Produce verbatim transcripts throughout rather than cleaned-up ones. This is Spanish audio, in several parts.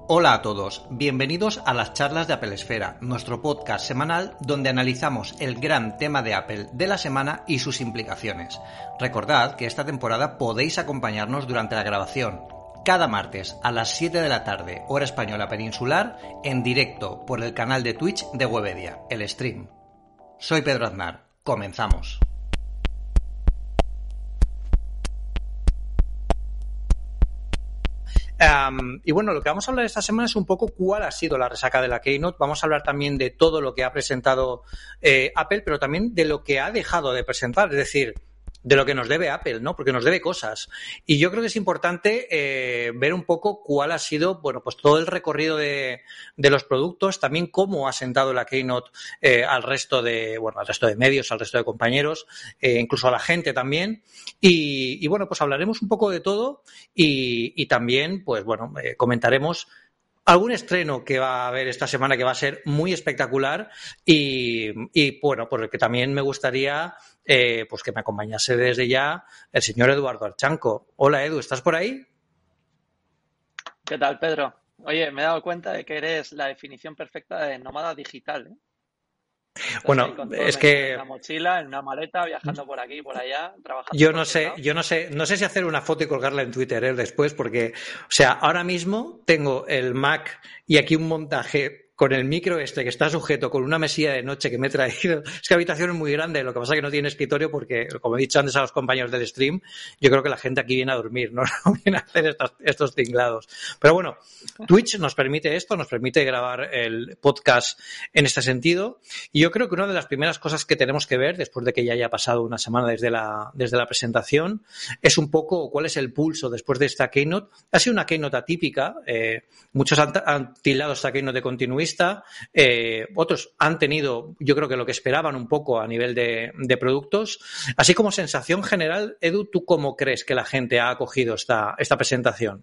Hola a todos, bienvenidos a las charlas de Apple Esfera, nuestro podcast semanal donde analizamos el gran tema de Apple de la semana y sus implicaciones. Recordad que esta temporada podéis acompañarnos durante la grabación, cada martes a las siete de la tarde, hora española peninsular, en directo por el canal de Twitch de Webedia, el stream. Soy Pedro Aznar, comenzamos. Um, y bueno, lo que vamos a hablar esta semana es un poco cuál ha sido la resaca de la Keynote. Vamos a hablar también de todo lo que ha presentado eh, Apple, pero también de lo que ha dejado de presentar, es decir, de lo que nos debe Apple, ¿no? Porque nos debe cosas. Y yo creo que es importante eh, ver un poco cuál ha sido, bueno, pues todo el recorrido de, de los productos, también cómo ha sentado la Keynote eh, al resto de, bueno, al resto de medios, al resto de compañeros, eh, incluso a la gente también. Y, y bueno, pues hablaremos un poco de todo y, y también, pues bueno, eh, comentaremos algún estreno que va a haber esta semana que va a ser muy espectacular y, y bueno, por el que también me gustaría eh, pues que me acompañase desde ya el señor Eduardo Archanco. Hola Edu, ¿estás por ahí? ¿Qué tal, Pedro? Oye, me he dado cuenta de que eres la definición perfecta de nómada digital, ¿eh? Estás Bueno, es que en una mochila, en una maleta, viajando por aquí y por allá, trabajando. Yo no sé, yo no sé, no sé si hacer una foto y colgarla en Twitter ¿eh? después, porque, o sea, ahora mismo tengo el Mac y aquí un montaje con el micro este que está sujeto con una mesilla de noche que me he traído. Es que la habitación es muy grande, lo que pasa es que no tiene escritorio porque, como he dicho antes a los compañeros del stream, yo creo que la gente aquí viene a dormir, no, no viene a hacer estos, estos tinglados. Pero bueno, Twitch nos permite esto, nos permite grabar el podcast en este sentido. Y yo creo que una de las primeras cosas que tenemos que ver, después de que ya haya pasado una semana desde la, desde la presentación, es un poco cuál es el pulso después de esta Keynote. Ha sido una Keynote atípica, eh, muchos han, han tildado esta Keynote de continuista. Eh, otros han tenido, yo creo que lo que esperaban un poco a nivel de, de productos. Así como sensación general, Edu, ¿tú cómo crees que la gente ha acogido esta, esta presentación?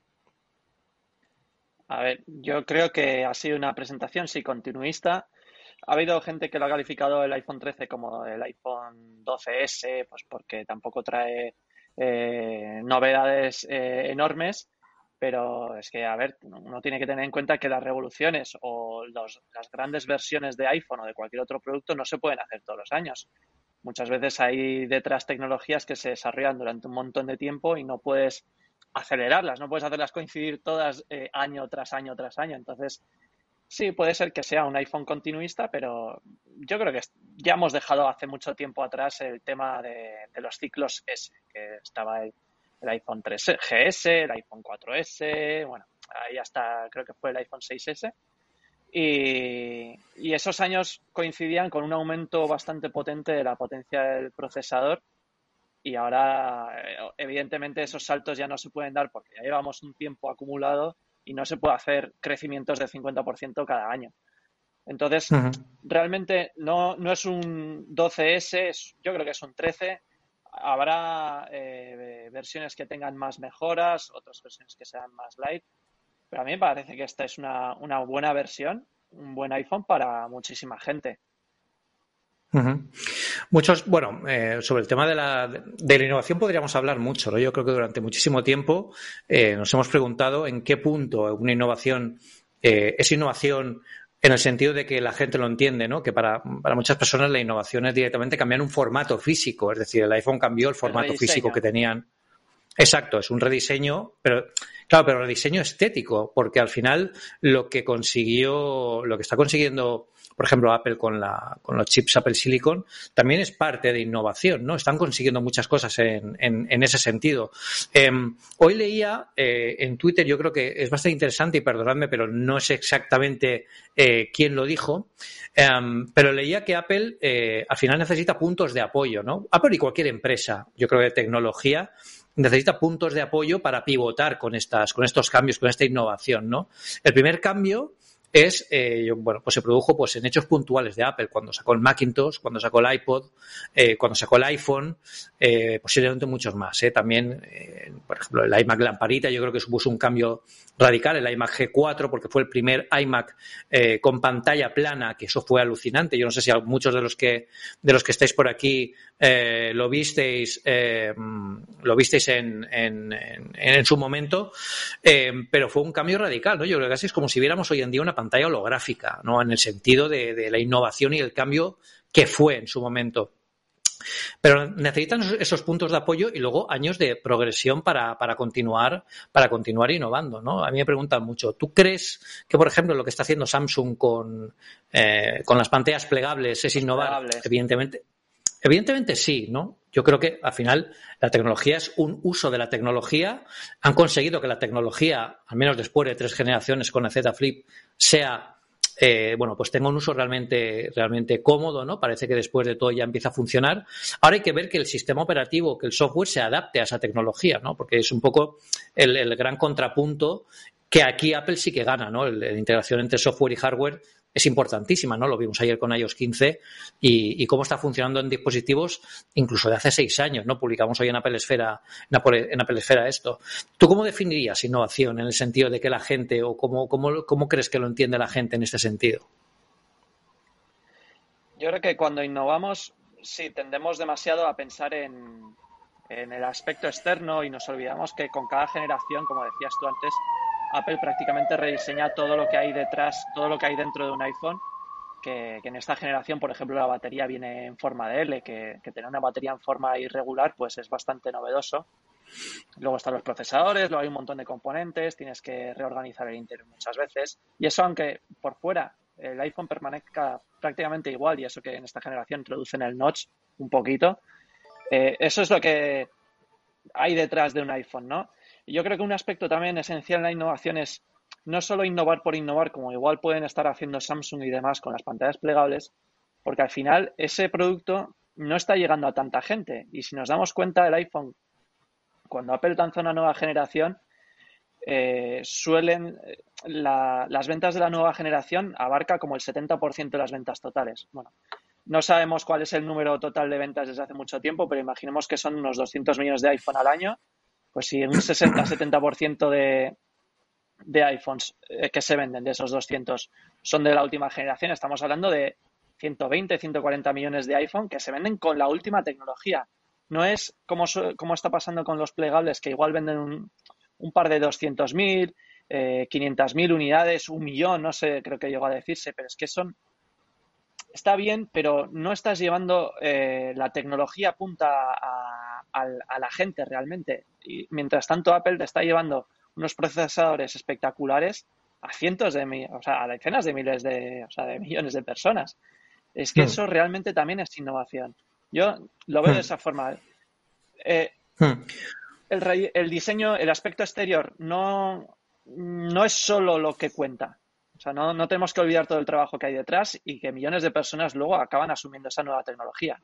A ver, yo creo que ha sido una presentación, sí, continuista. Ha habido gente que lo ha calificado el iPhone trece como el iPhone doce ese, pues porque tampoco trae eh, novedades eh, enormes. Pero es que, a ver, uno tiene que tener en cuenta que las revoluciones o los, las grandes versiones de iPhone o de cualquier otro producto no se pueden hacer todos los años. Muchas veces hay detrás tecnologías que se desarrollan durante un montón de tiempo y no puedes acelerarlas, no puedes hacerlas coincidir todas eh, año tras año tras año. Entonces, sí, puede ser que sea un iPhone continuista, pero yo creo que ya hemos dejado hace mucho tiempo atrás el tema de, de los ciclos S, que estaba el el iPhone tres G S, el iPhone cuatro ese, bueno, ahí hasta creo que fue el iPhone seis ese. Y, y esos años coincidían con un aumento bastante potente de la potencia del procesador y ahora, evidentemente, esos saltos ya no se pueden dar porque ya llevamos un tiempo acumulado y no se puede hacer crecimientos del cincuenta por ciento cada año. Entonces, uh-huh. realmente no, no es un doce ese, es, yo creo que es un trece. Habrá eh, versiones que tengan más mejoras, otras versiones que sean más light, pero a mí me parece que esta es una, una buena versión, un buen iPhone para muchísima gente. Uh-huh. Muchos, bueno, eh, sobre el tema de la, de la innovación podríamos hablar mucho, ¿no? Yo creo que durante muchísimo tiempo eh, nos hemos preguntado en qué punto una innovación eh, es innovación en el sentido de que la gente lo entiende, ¿no? Que para, para muchas personas la innovación es directamente cambiar un formato físico, es decir, el iPhone cambió el formato el físico que tenían. Exacto, es un rediseño, pero claro, pero rediseño estético, porque al final lo que consiguió, lo que está consiguiendo, por ejemplo, Apple con la con los chips Apple Silicon, también es parte de innovación, ¿no? Están consiguiendo muchas cosas en, en, en ese sentido. Eh, hoy leía eh, en Twitter, yo creo que es bastante interesante, y perdonadme, pero no sé exactamente eh, quién lo dijo, eh, pero leía que Apple eh, al final necesita puntos de apoyo, ¿no? Apple y cualquier empresa, yo creo, de tecnología, necesita puntos de apoyo para pivotar con estas, con estos cambios, con esta innovación, ¿no? El primer cambio es, eh, bueno, pues se produjo pues en hechos puntuales de Apple, cuando sacó el Macintosh, cuando sacó el iPod, eh, cuando sacó el iPhone, eh, posiblemente muchos más. Eh. También, eh, por ejemplo, el iMac lamparita, yo creo que supuso un cambio radical, el iMac G cuatro, porque fue el primer iMac eh, con pantalla plana, que eso fue alucinante. Yo no sé si muchos de los que de los que estáis por aquí eh, lo visteis eh, lo visteis en, en, en, en su momento, eh, pero fue un cambio radical, ¿no? Yo creo que casi es como si viéramos hoy en día una pantalla holográfica, ¿no? En el sentido de, de la innovación y el cambio que fue en su momento. Pero necesitan esos puntos de apoyo y luego años de progresión para, para continuar para continuar innovando, ¿no? A mí me preguntan mucho, ¿tú crees que, por ejemplo, lo que está haciendo Samsung con, eh, con las pantallas plegables es innovar? Plegables. Evidentemente, evidentemente sí, ¿no? Yo creo que al final la tecnología es un uso de la tecnología. Han conseguido que la tecnología, al menos después de tres generaciones con el Z Flip, sea Eh, bueno, pues tenga un uso realmente, realmente cómodo, ¿no? Parece que después de todo ya empieza a funcionar. Ahora hay que ver que el sistema operativo, que el software se adapte a esa tecnología, ¿no? Porque es un poco el, el gran contrapunto que aquí Apple sí que gana, ¿no? La integración entre software y hardware es importantísima, ¿no? Lo vimos ayer con iOS quince y, y cómo está funcionando en dispositivos incluso de hace seis años, ¿no? Publicamos hoy en Apple Esfera, en Apple, en Apple Esfera esto. ¿Tú cómo definirías innovación en el sentido de que la gente, o cómo, cómo, cómo crees que lo entiende la gente en este sentido? Yo creo que cuando innovamos, sí, tendemos demasiado a pensar en, en el aspecto externo y nos olvidamos que con cada generación, como decías tú antes, Apple prácticamente rediseña todo lo que hay detrás, todo lo que hay dentro de un iPhone, que, que en esta generación, por ejemplo, la batería viene en forma de L, que, que tener una batería en forma irregular pues es bastante novedoso. Luego están los procesadores, luego hay un montón de componentes, tienes que reorganizar el interior muchas veces. Y eso, aunque por fuera el iPhone permanezca prácticamente igual, y eso que en esta generación introducen el notch un poquito, eh, eso es lo que hay detrás de un iPhone, ¿no? Y yo creo que un aspecto también esencial en la innovación es no solo innovar por innovar, como igual pueden estar haciendo Samsung y demás con las pantallas plegables, porque al final ese producto no está llegando a tanta gente. Y si nos damos cuenta, el iPhone, cuando Apple lanza una nueva generación, eh, suelen la, las ventas de la nueva generación abarca como el setenta por ciento de las ventas totales. Bueno, no sabemos cuál es el número total de ventas desde hace mucho tiempo, pero imaginemos que son unos doscientos millones de iPhone al año. Pues si un sesenta a setenta por ciento de, de iPhones eh, que se venden, de esos doscientos, son de la última generación, estamos hablando de ciento veinte, ciento cuarenta millones de iPhone que se venden con la última tecnología. No es como, como está pasando con los plegables, que igual venden un, un par de doscientos mil, eh, quinientas mil unidades, un millón, no sé, creo que llegó a decirse, pero es que son... Está bien, pero no estás llevando eh, la tecnología punta a, a, a la gente realmente. Y mientras tanto, Apple te está llevando unos procesadores espectaculares a cientos de, o sea, a decenas de miles de, o sea, de millones de personas. Es que hmm. eso realmente también es innovación. Yo lo veo hmm. de esa forma. Eh, hmm. el, el diseño, el aspecto exterior no, no es solo lo que cuenta. O sea, no, no tenemos que olvidar todo el trabajo que hay detrás y que millones de personas luego acaban asumiendo esa nueva tecnología.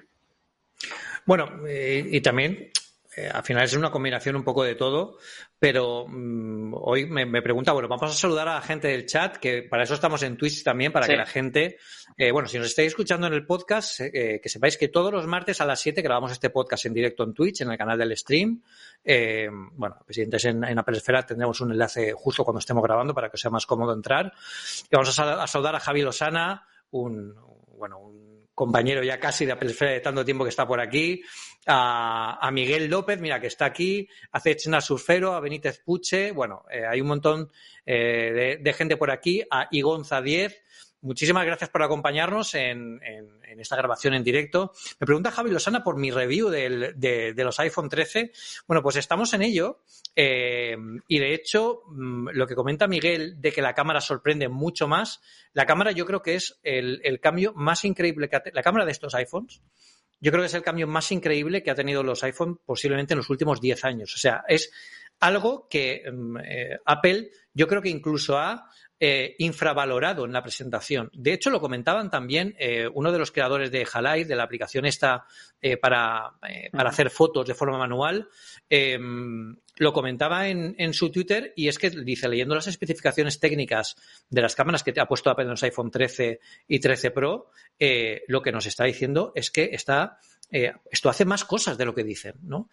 Bueno, eh, y también eh, al final es una combinación un poco de todo, pero mmm, hoy me, me pregunta, bueno, vamos a saludar a la gente del chat, que para eso estamos en Twitch también, para sí. que la gente, eh, bueno, si nos estáis escuchando en el podcast, eh, que sepáis que todos los martes a las siete grabamos este podcast en directo en Twitch, en el canal del stream. Eh, bueno, pues si entráis en, en Apple Esfera tendremos un enlace justo cuando estemos grabando para que os sea más cómodo entrar. Y vamos a, a saludar a Javi Lozana, un, bueno, un compañero ya casi de Apple Esfera de tanto tiempo que está por aquí, a, a Miguel López, mira, que está aquí, a Cechna Surfero, a Benítez Puche, bueno, eh, hay un montón eh, de, de gente por aquí, a Igonza diez. Muchísimas gracias por acompañarnos en, en, en esta grabación en directo. Me pregunta Javi Lozana por mi review del, de, de los iPhone trece. Bueno, pues estamos en ello eh, y de hecho lo que comenta Miguel de que la cámara sorprende mucho más, la cámara yo creo que es el, el cambio más increíble que ha tenido, la cámara de estos iPhones, yo creo que es el cambio más increíble que ha tenido los iPhone posiblemente en los últimos diez años. O sea, es algo que eh, Apple yo creo que incluso ha eh, infravalorado en la presentación. De hecho, lo comentaban también eh, uno de los creadores de Halide, de la aplicación esta eh, para, eh, para hacer fotos de forma manual, eh, lo comentaba en, en su Twitter, y es que dice, leyendo las especificaciones técnicas de las cámaras que te ha puesto Apple en los iPhone trece y trece Pro, eh, lo que nos está diciendo es que está, eh, esto hace más cosas de lo que dicen, ¿no?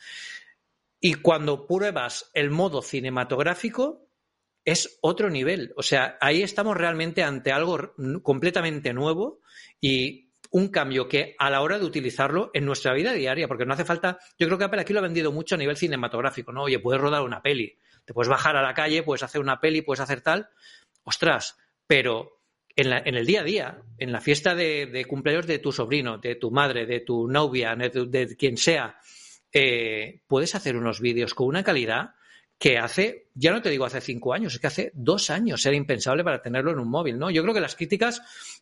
Y cuando pruebas el modo cinematográfico, es otro nivel. O sea, ahí estamos realmente ante algo completamente nuevo y un cambio que a la hora de utilizarlo en nuestra vida diaria, porque no hace falta, yo creo que Apple aquí lo ha vendido mucho a nivel cinematográfico, ¿no? Oye, puedes rodar una peli, te puedes bajar a la calle, puedes hacer una peli, puedes hacer tal, ostras, pero en, la, en el día a día, en la fiesta de, de cumpleaños de tu sobrino, de tu madre, de tu novia, de, tu, de quien sea, eh, puedes hacer unos vídeos con una calidad que hace, ya no te digo hace cinco años, es que hace dos años era impensable para tenerlo en un móvil, ¿no? Yo creo que las críticas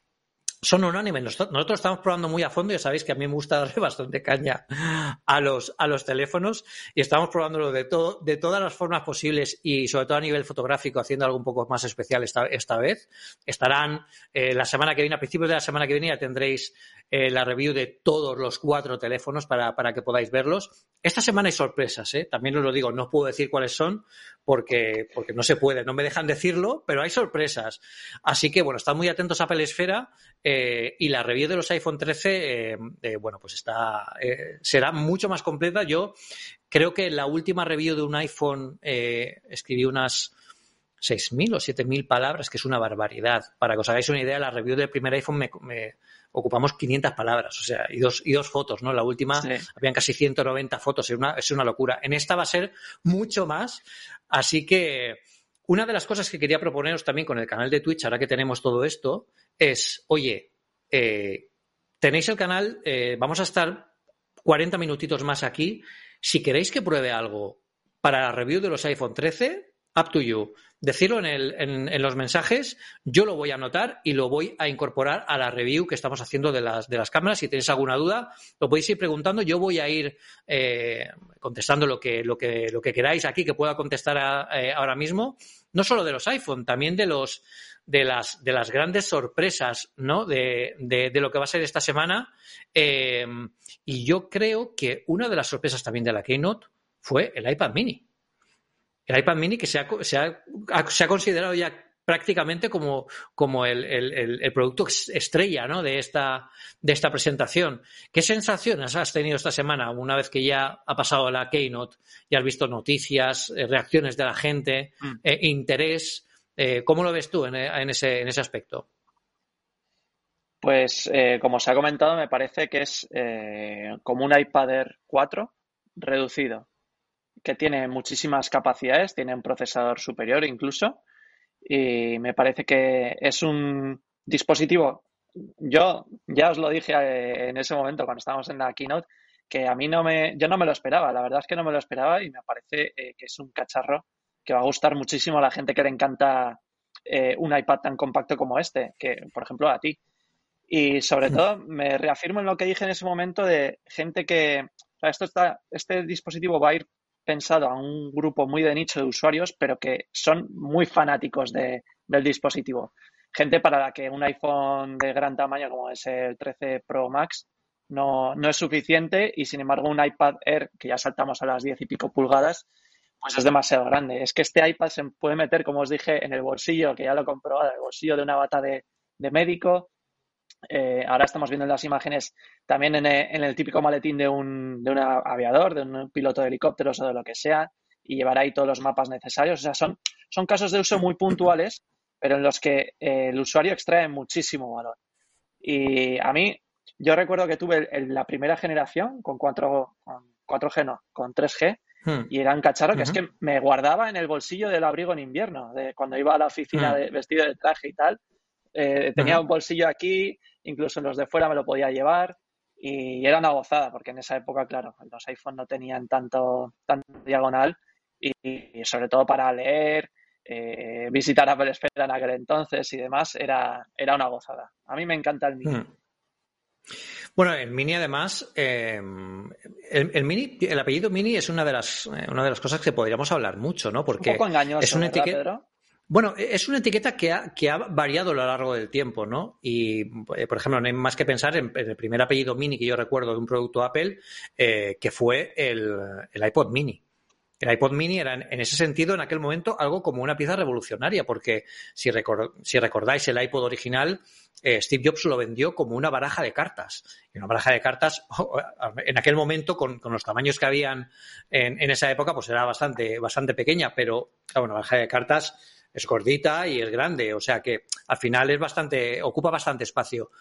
son unánimes. Nosotros estamos probando muy a fondo, ya sabéis que a mí me gusta darle bastante caña a los, a los teléfonos, y estamos probándolo de, todo, de todas las formas posibles, y sobre todo a nivel fotográfico, haciendo algo un poco más especial esta, esta vez. Estarán eh, la semana que viene, a principios de la semana que viene ya tendréis eh, la review de todos los cuatro teléfonos para, para que podáis verlos. Esta semana hay sorpresas, ¿eh? También os lo digo, no puedo decir cuáles son porque, porque no se puede, no me dejan decirlo, pero hay sorpresas. Así que, bueno, estad muy atentos a Apple Esfera. Eh, y la review de los iPhone trece, eh, eh, bueno, pues está eh, será mucho más completa. Yo creo que la última review de un iPhone eh, escribí unas seis mil o siete mil palabras, que es una barbaridad. Para que os hagáis una idea, la review del primer iPhone me, me ocupamos quinientas palabras, o sea, y dos, y dos fotos, ¿no? La última, sí, habían casi ciento noventa fotos, es una, es una locura. En esta va a ser mucho más, así que una de las cosas que quería proponeros también con el canal de Twitch, ahora que tenemos todo esto, es, oye, eh, tenéis el canal, eh, vamos a estar cuarenta minutitos más aquí. Si queréis que pruebe algo para la review de los iPhone trece, up to you. Decirlo en, el, en, en los mensajes, yo lo voy a anotar y lo voy a incorporar a la review que estamos haciendo de las, de las cámaras. Si tenéis alguna duda, lo podéis ir preguntando. Yo voy a ir eh, contestando lo que, lo, que, lo que queráis aquí, que pueda contestar a, eh, ahora mismo. No solo de los iPhone, también de los de las de las grandes sorpresas, ¿no? De, de, de lo que va a ser esta semana. Eh, y yo creo que una de las sorpresas también de la Keynote fue el iPad Mini. El iPad Mini que se ha, se ha, se ha considerado ya prácticamente como, como el, el, el producto estrella, ¿no? de esta de esta presentación. ¿Qué sensaciones has tenido esta semana una vez que ya ha pasado la Keynote y has visto noticias, eh, reacciones de la gente, mm. eh, interés? Eh, ¿Cómo lo ves tú en, en, ese, en ese aspecto? Pues, eh, como se ha comentado, me parece que es eh, como un iPad Air cuatro reducido, que tiene muchísimas capacidades, tiene un procesador superior incluso, y me parece que es un dispositivo, yo ya os lo dije en ese momento cuando estábamos en la keynote, que a mí no me, yo no me lo esperaba, la verdad es que no me lo esperaba, y me parece eh, que es un cacharro que va a gustar muchísimo a la gente que le encanta eh, un iPad tan compacto como este, que por ejemplo a ti. Y sobre todo me reafirmo en lo que dije en ese momento de gente que, o sea, esto está, este dispositivo va a ir pensado a un grupo muy de nicho de usuarios, pero que son muy fanáticos de, del dispositivo. Gente para la que un iPhone de gran tamaño como es el trece Pro Max no, no es suficiente, y sin embargo un iPad Air, que ya saltamos a las diez y pico pulgadas, pues es demasiado grande. Es que este iPad se puede meter, como os dije, en el bolsillo, que ya lo he comprobado, en el bolsillo de una bata de, de médico. Eh, ahora estamos viendo en las imágenes también en el, en el típico maletín de un, de un aviador, de un piloto de helicópteros o de lo que sea, y llevar ahí todos los mapas necesarios. O sea, son, son casos de uso muy puntuales, pero en los que eh, el usuario extrae muchísimo valor. Y a mí, yo recuerdo que tuve el, el, la primera generación con cuatro, con cuatro G, no, con tres G, Hmm. y era un cacharro que uh-huh. es que me guardaba en el bolsillo del abrigo en invierno, de cuando iba a la oficina uh-huh. de, vestido de traje y tal. Eh, tenía uh-huh. un bolsillo aquí, incluso en los de fuera me lo podía llevar, y era una gozada, porque en esa época, claro, los iPhone no tenían tanto, tanto diagonal, y, y sobre todo para leer, eh, visitar Apple Esfera en aquel entonces y demás, era, era una gozada. A mí me encanta el Mini. Uh-huh. Bueno, el Mini además, eh, el, el Mini, el apellido Mini es una de las una de las cosas que podríamos hablar mucho, ¿no? Porque un poco engañoso, es una ¿verdad, etiqueta. Pedro? Bueno, es una etiqueta que ha, que ha variado a lo largo del tiempo, ¿no? Y, eh, por ejemplo, no hay más que pensar en, en el primer apellido Mini que yo recuerdo de un producto Apple, eh, que fue el, el iPod Mini. El iPod Mini era, en ese sentido, en aquel momento, algo como una pieza revolucionaria, porque si, record, si recordáis el iPod original, eh, Steve Jobs lo vendió como una baraja de cartas. Y una baraja de cartas, en aquel momento, con, con los tamaños que habían en, en esa época, pues era bastante, bastante pequeña, pero claro, una baraja de cartas es gordita y es grande, o sea que al final es bastante, ocupa bastante espacio.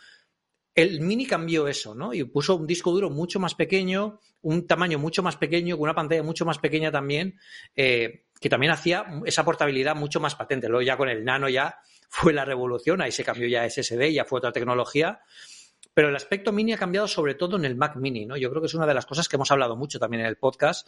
El Mini cambió eso, ¿no? Y puso un disco duro mucho más pequeño, un tamaño mucho más pequeño, con una pantalla mucho más pequeña también, eh, que también hacía esa portabilidad mucho más patente. Luego ya con el Nano ya fue la revolución, ahí se cambió ya S S D, ya fue otra tecnología. Pero el aspecto Mini ha cambiado sobre todo en el Mac Mini, ¿no? Yo creo que es una de las cosas que hemos hablado mucho también en el podcast,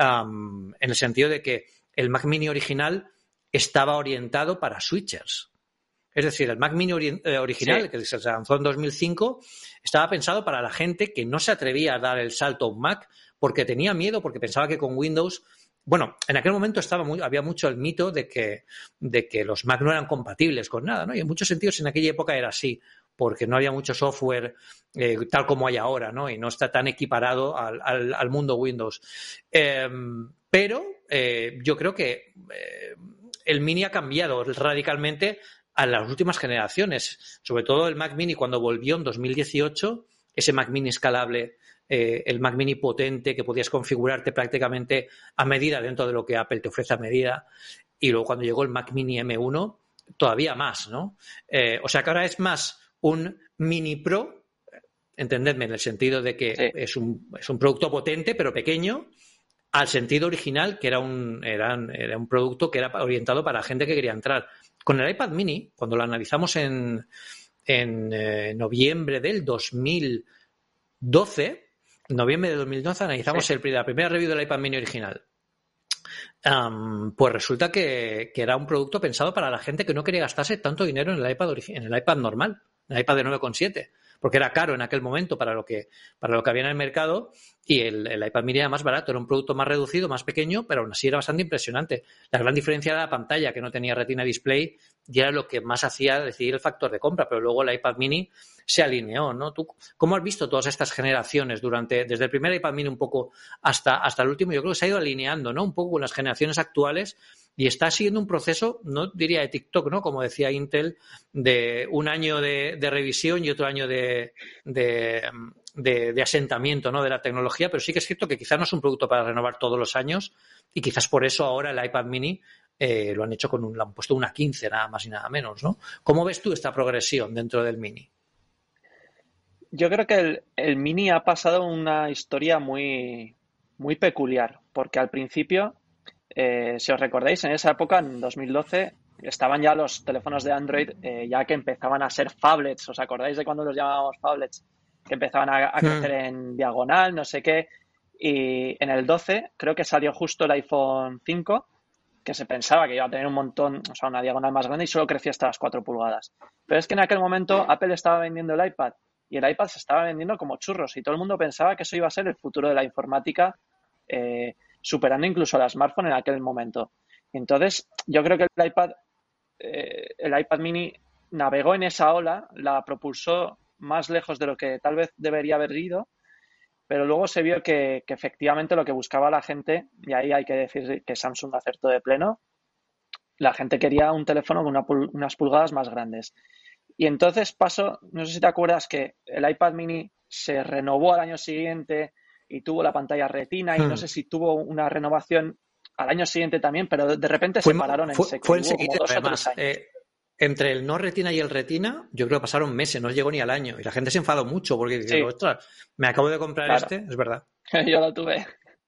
um, en el sentido de que el Mac Mini original estaba orientado para switchers. Es decir, el Mac Mini ori- eh, original, sí, que se lanzó en dos mil cinco, estaba pensado para la gente que no se atrevía a dar el salto a un Mac porque tenía miedo, porque pensaba que con Windows... Bueno, en aquel momento estaba muy, había mucho el mito de que, de que los Mac no eran compatibles con nada, ¿no? Y en muchos sentidos en aquella época era así, porque no había mucho software eh, tal como hay ahora, ¿no? Y no está tan equiparado al, al, al mundo Windows. Eh, pero eh, yo creo que eh, el Mini ha cambiado radicalmente a las últimas generaciones, sobre todo el Mac Mini cuando volvió en dos mil dieciocho, ese Mac Mini escalable, eh, el Mac Mini potente que podías configurarte prácticamente a medida dentro de lo que Apple te ofrece a medida, y luego cuando llegó el Mac Mini M uno, todavía más, ¿no? Eh, o sea que ahora es más un Mini Pro, entendedme, en el sentido de que sí, es un, es un producto potente pero pequeño, al sentido original, que era un, era, era un producto que era orientado para gente que quería entrar. Con el iPad Mini, cuando lo analizamos en, en eh, noviembre del dos mil doce, en noviembre de dos mil doce analizamos sí. el, la primera review del iPad Mini original. Um, pues resulta que, que era un producto pensado para la gente que no quería gastarse tanto dinero en el iPad, en el iPad normal, en el iPad de nueve coma siete, porque era caro en aquel momento para lo que, para lo que había en el mercado, y el, el iPad Mini era más barato, era un producto más reducido, más pequeño, pero aún así era bastante impresionante. La gran diferencia era la pantalla, que no tenía Retina Display, y era lo que más hacía decidir el factor de compra, pero luego el iPad Mini se alineó, ¿no? ¿Tú cómo has visto todas estas generaciones durante, desde el primer iPad Mini un poco hasta, hasta el último? Yo creo que se ha ido alineando, ¿no? Un poco con las generaciones actuales, y está siguiendo un proceso, no diría de TikTok, ¿no? Como decía Intel, de un año de, de revisión y otro año de, de, de, de asentamiento, ¿no? De la tecnología, pero sí que es cierto que quizás no es un producto para renovar todos los años, y quizás por eso ahora el iPad Mini eh, lo han hecho con un, le han puesto una quince, nada más y nada menos, ¿no? ¿Cómo ves tú esta progresión dentro del Mini? Yo creo que el, el Mini ha pasado una historia muy, muy peculiar, porque al principio, eh, si os recordáis, en esa época, en dos mil doce, estaban ya los teléfonos de Android eh, ya que empezaban a ser phablets. ¿Os acordáis de cuando los llamábamos phablets? Que empezaban a, a crecer mm. en diagonal, no sé qué. Y en el doce creo que salió justo el iPhone cinco, que se pensaba que iba a tener un montón, o sea, una diagonal más grande, y solo crecía hasta las cuatro pulgadas. Pero es que en aquel momento Apple estaba vendiendo el iPad y el iPad se estaba vendiendo como churros, y todo el mundo pensaba que eso iba a ser el futuro de la informática, eh, superando incluso al smartphone en aquel momento. Entonces, yo creo que el iPad, eh, el iPad Mini navegó en esa ola, la propulsó más lejos de lo que tal vez debería haber ido, pero luego se vio que, que efectivamente lo que buscaba la gente, y ahí hay que decir que Samsung acertó de pleno, la gente quería un teléfono con una pul- unas pulgadas más grandes. Y entonces pasó, no sé si te acuerdas, que el iPad Mini se renovó al año siguiente y tuvo la pantalla retina, y hmm. no sé si tuvo una renovación al año siguiente también, pero de repente fue, se pararon en fue, seco. Fue Hubo enseguida, como dos además, o tres años. Eh, entre el no retina y el retina, yo creo que pasaron meses, no llegó ni al año. Y la gente se enfadó mucho porque dice, sí. ostras, me acabo de comprar claro. este, es verdad. Yo lo tuve.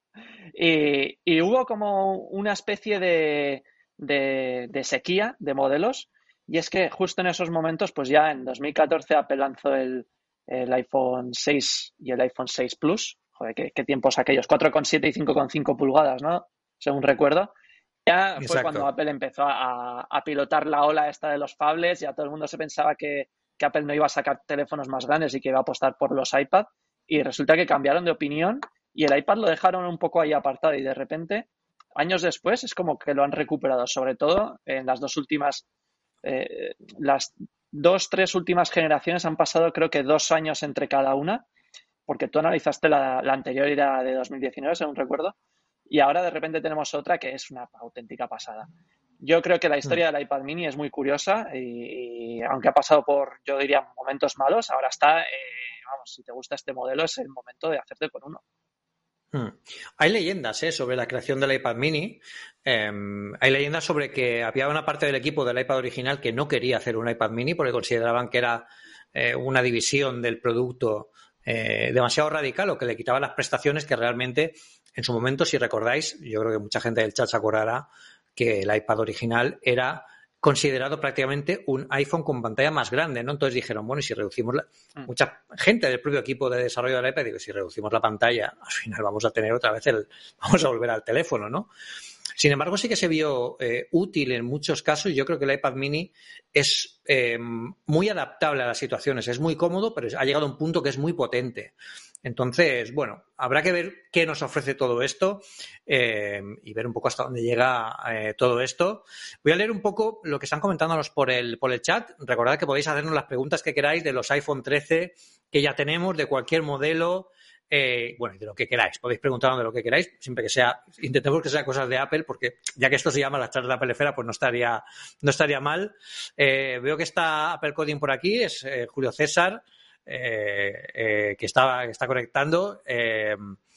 Y, y hubo como una especie de, de, de sequía de modelos, y es que justo en esos momentos, pues ya en dos mil catorce Apple lanzó el, el iPhone seis y el iPhone seis Plus. Joder, qué, qué tiempos aquellos, cuatro coma siete y cinco coma cinco pulgadas, ¿no? Según recuerdo. Ya fue Exacto. cuando Apple empezó a, a pilotar la ola esta de los phablets. Ya todo el mundo se pensaba que, que Apple no iba a sacar teléfonos más grandes y que iba a apostar por los iPad, y resulta que cambiaron de opinión y el iPad lo dejaron un poco ahí apartado, y de repente años después es como que lo han recuperado, sobre todo en las dos últimas, eh, las dos, tres últimas generaciones han pasado creo que dos años entre cada una, porque tú analizaste la, la anterior era de dos mil diecinueve, según recuerdo, y ahora de repente tenemos otra que es una auténtica pasada. Yo creo que la historia del iPad mini es muy curiosa y, y aunque ha pasado por, yo diría, momentos malos, ahora está, eh, vamos, si te gusta este modelo es el momento de hacerte con uno. Hmm. Hay leyendas ¿eh? sobre la creación del iPad mini. Eh, hay leyendas sobre que había una parte del equipo del iPad original que no quería hacer un iPad mini porque consideraban que era eh, una división del producto eh, demasiado radical o que le quitaba las prestaciones que realmente, en su momento, si recordáis, yo creo que mucha gente del chat se acordará que el iPad original era considerado prácticamente un iPhone con pantalla más grande, ¿no? Entonces dijeron, bueno, y si reducimos la... Mm. Mucha gente del propio equipo de desarrollo del iPad digo, si reducimos la pantalla, al final vamos a tener otra vez el... vamos a volver al teléfono, ¿no? Sin embargo, sí que se vio eh, útil en muchos casos y yo creo que el iPad mini es eh, muy adaptable a las situaciones, es muy cómodo, pero ha llegado a un punto que es muy potente. Entonces, bueno, habrá que ver qué nos ofrece todo esto eh, y ver un poco hasta dónde llega eh, todo esto. Voy a leer un poco lo que están comentándonos por el, por el chat. Recordad que podéis hacernos las preguntas que queráis de los iPhone trece que ya tenemos, de cualquier modelo. Eh, bueno, de lo que queráis. Podéis preguntarnos de lo que queráis, siempre que sea, intentemos que sea cosas de Apple, porque ya que esto se llama la charla de Apple Esfera, pues no estaría, no estaría mal. Eh, veo que está Apple Coding por aquí, es eh, Julio César, eh, eh, que, está, que está conectando. Eh,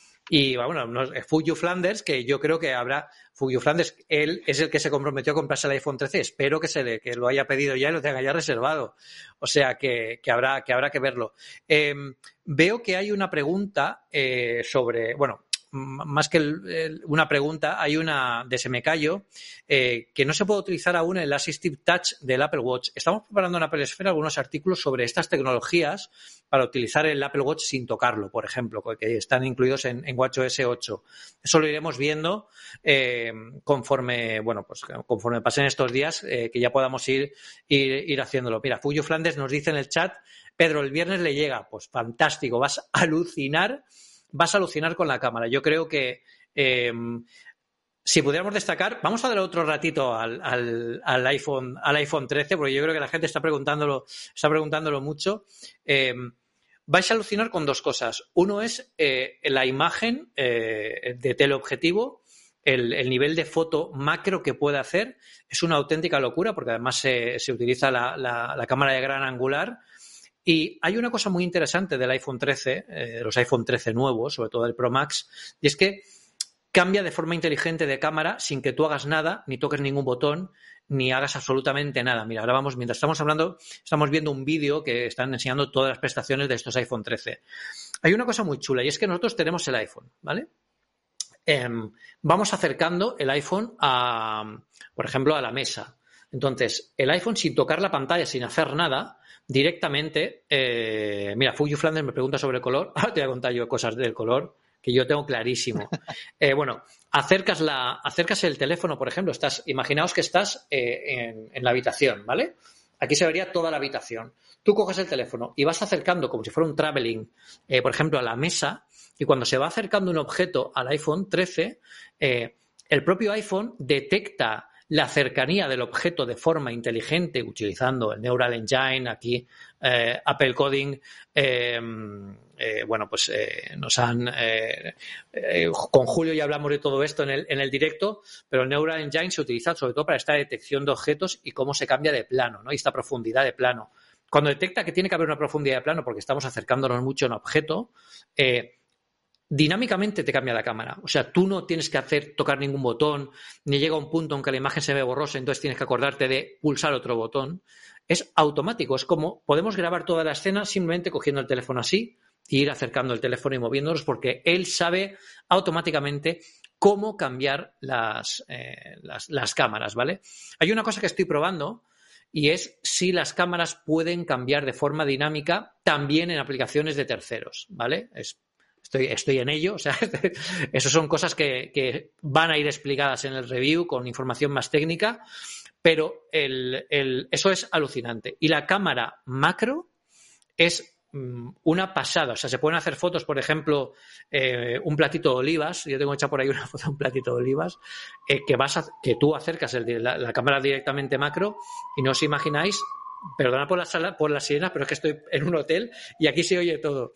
y bueno, no, Fuyu Flanders, que yo creo que habrá... Fuyu Flanders, él es el que se comprometió a comprarse el iPhone trece. Espero que se le, que lo haya pedido ya y lo tenga ya reservado. O sea que, que habrá que habrá que verlo. Eh, veo que hay una pregunta eh, sobre, bueno, más que el, el, una pregunta, hay una de Semecayo eh, que no se puede utilizar aún el Assistive Touch del Apple Watch. Estamos preparando en Apple Esfera algunos artículos sobre estas tecnologías para utilizar el Apple Watch sin tocarlo, por ejemplo, que están incluidos en, en WatchOS ocho. Eso lo iremos viendo eh, conforme, bueno, pues conforme pasen estos días, eh, que ya podamos ir, ir, ir haciéndolo. Mira, Fuyu Flandes nos dice en el chat, Pedro, el viernes le llega. Pues fantástico, vas a alucinar. Vas a alucinar con la cámara. Yo creo que eh, si pudiéramos destacar, vamos a dar otro ratito al, al, al iPhone, al iPhone trece, porque yo creo que la gente está preguntándolo, está preguntándolo mucho. Eh, vais a alucinar con dos cosas. Uno es eh, la imagen eh, de teleobjetivo, el, el nivel de foto macro que puede hacer. Es una auténtica locura, porque además se, se utiliza la, la, la cámara de gran angular. Y hay una cosa muy interesante del iPhone trece, eh, los iPhone trece nuevos, sobre todo el Pro Max, y es que cambia de forma inteligente de cámara sin que tú hagas nada, ni toques ningún botón, ni hagas absolutamente nada. Mira, ahora vamos, mientras estamos hablando, estamos viendo un vídeo que están enseñando todas las prestaciones de estos iPhone trece. Hay una cosa muy chula y es que nosotros tenemos el iPhone, ¿vale? Eh, vamos acercando el iPhone a, por ejemplo, a la mesa. Entonces, el iPhone sin tocar la pantalla, sin hacer nada, directamente, eh, mira, Fuyu Flanders me pregunta sobre el color. Ahora te voy a contar yo cosas del color que yo tengo clarísimo. Eh, bueno, acercas la, acercas el teléfono, por ejemplo, estás, imaginaos que estás eh, en, en la habitación, ¿vale? Aquí se vería toda la habitación. Tú coges el teléfono y vas acercando como si fuera un traveling, eh, por ejemplo, a la mesa, y cuando se va acercando un objeto al iPhone trece, eh, el propio iPhone detecta la cercanía del objeto de forma inteligente utilizando el Neural Engine, aquí eh, Apple Coding, eh, eh, bueno, pues eh, nos han... Eh, eh, con Julio ya hablamos de todo esto en el, en el directo, pero el Neural Engine se utiliza sobre todo para esta detección de objetos y cómo se cambia de plano, ¿no? Y esta profundidad de plano. Cuando detecta que tiene que haber una profundidad de plano porque estamos acercándonos mucho a un objeto, eh, dinámicamente te cambia la cámara. O sea, tú no tienes que hacer tocar ningún botón, ni llega un punto en que la imagen se ve borrosa, entonces tienes que acordarte de pulsar otro botón. Es automático, es como podemos grabar toda la escena simplemente cogiendo el teléfono así e ir acercando el teléfono y moviéndonos porque él sabe automáticamente cómo cambiar las, eh, las, las cámaras, ¿vale? Hay una cosa que estoy probando y es si las cámaras pueden cambiar de forma dinámica también en aplicaciones de terceros, ¿vale? Es Estoy, estoy en ello, o sea, eso son cosas que, que van a ir explicadas en el review con información más técnica, pero el, el, eso es alucinante. Y la cámara macro es una pasada. O sea, se pueden hacer fotos, por ejemplo, eh, un platito de olivas. Yo tengo hecha por ahí una foto de un platito de olivas eh, que vas a, que tú acercas el, la, la cámara directamente macro y no os imagináis, perdona por la sala, por las sirenas, pero es que estoy en un hotel y aquí se oye todo.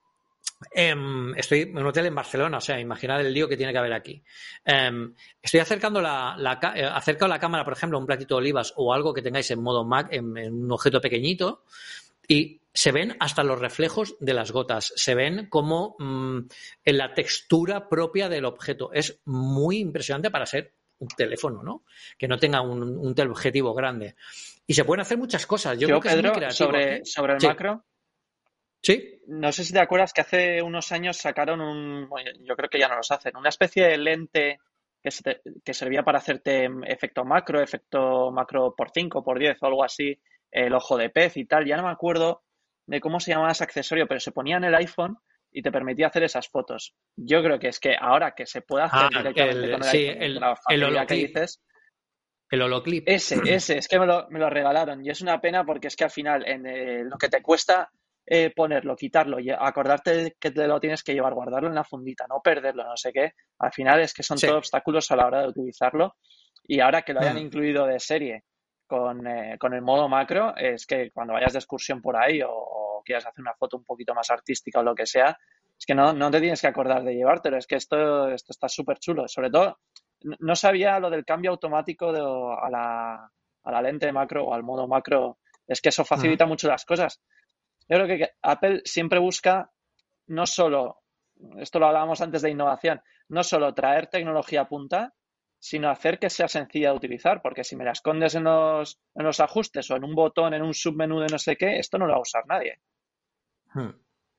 Eh, estoy en un hotel en Barcelona, o sea, imaginad el lío que tiene que haber aquí. Eh, estoy acercando la, la, eh, acercando la cámara, por ejemplo, a un platito de olivas o algo que tengáis en modo Mac, en, en un objeto pequeñito, y se ven hasta los reflejos de las gotas, se ven como mmm, en la textura propia del objeto. Es muy impresionante para ser un teléfono, ¿no? Que no tenga un, un teleobjetivo grande. Y se pueden hacer muchas cosas. Yo, Yo creo que Pedro, es muy creativo. sobre, ¿eh? sobre el Sí. macro. Sí. No sé si te acuerdas que hace unos años sacaron un, yo creo que ya no los hacen, una especie de lente que, se, que servía para hacerte efecto macro, efecto macro por cinco, por diez o algo así, el ojo de pez y tal. Ya no me acuerdo de cómo se llamaba ese accesorio, pero se ponía en el iPhone y te permitía hacer esas fotos. Yo creo que es que ahora que se puede hacer Ah, directamente el, con el sí, iPhone, el, con la el facilidad que holoclip. dices, El holoclip. ese, ese, es que me lo, me lo regalaron y es una pena porque es que al final en eh, lo que te cuesta eh, ponerlo, quitarlo y acordarte que te lo tienes que llevar, guardarlo en la fundita, no perderlo, no sé qué, al final es que son Sí. todos obstáculos a la hora de utilizarlo y ahora que lo hayan Mm. incluido de serie con, eh, con el modo macro, es que cuando vayas de excursión por ahí o, o quieras hacer una foto un poquito más artística o lo que sea, es que no, no te tienes que acordar de llevártelo, es que esto, esto está súper chulo, sobre todo no sabía lo del cambio automático de, a, la, a la lente macro o al modo macro. Es que eso facilita Mm. mucho las cosas. Yo creo que, que Apple siempre busca no solo, esto lo hablábamos antes de innovación, no solo traer tecnología a punta, sino hacer que sea sencilla de utilizar, porque si me la escondes en los, en los ajustes o en un botón, en un submenú de no sé qué, esto no lo va a usar nadie. Mm.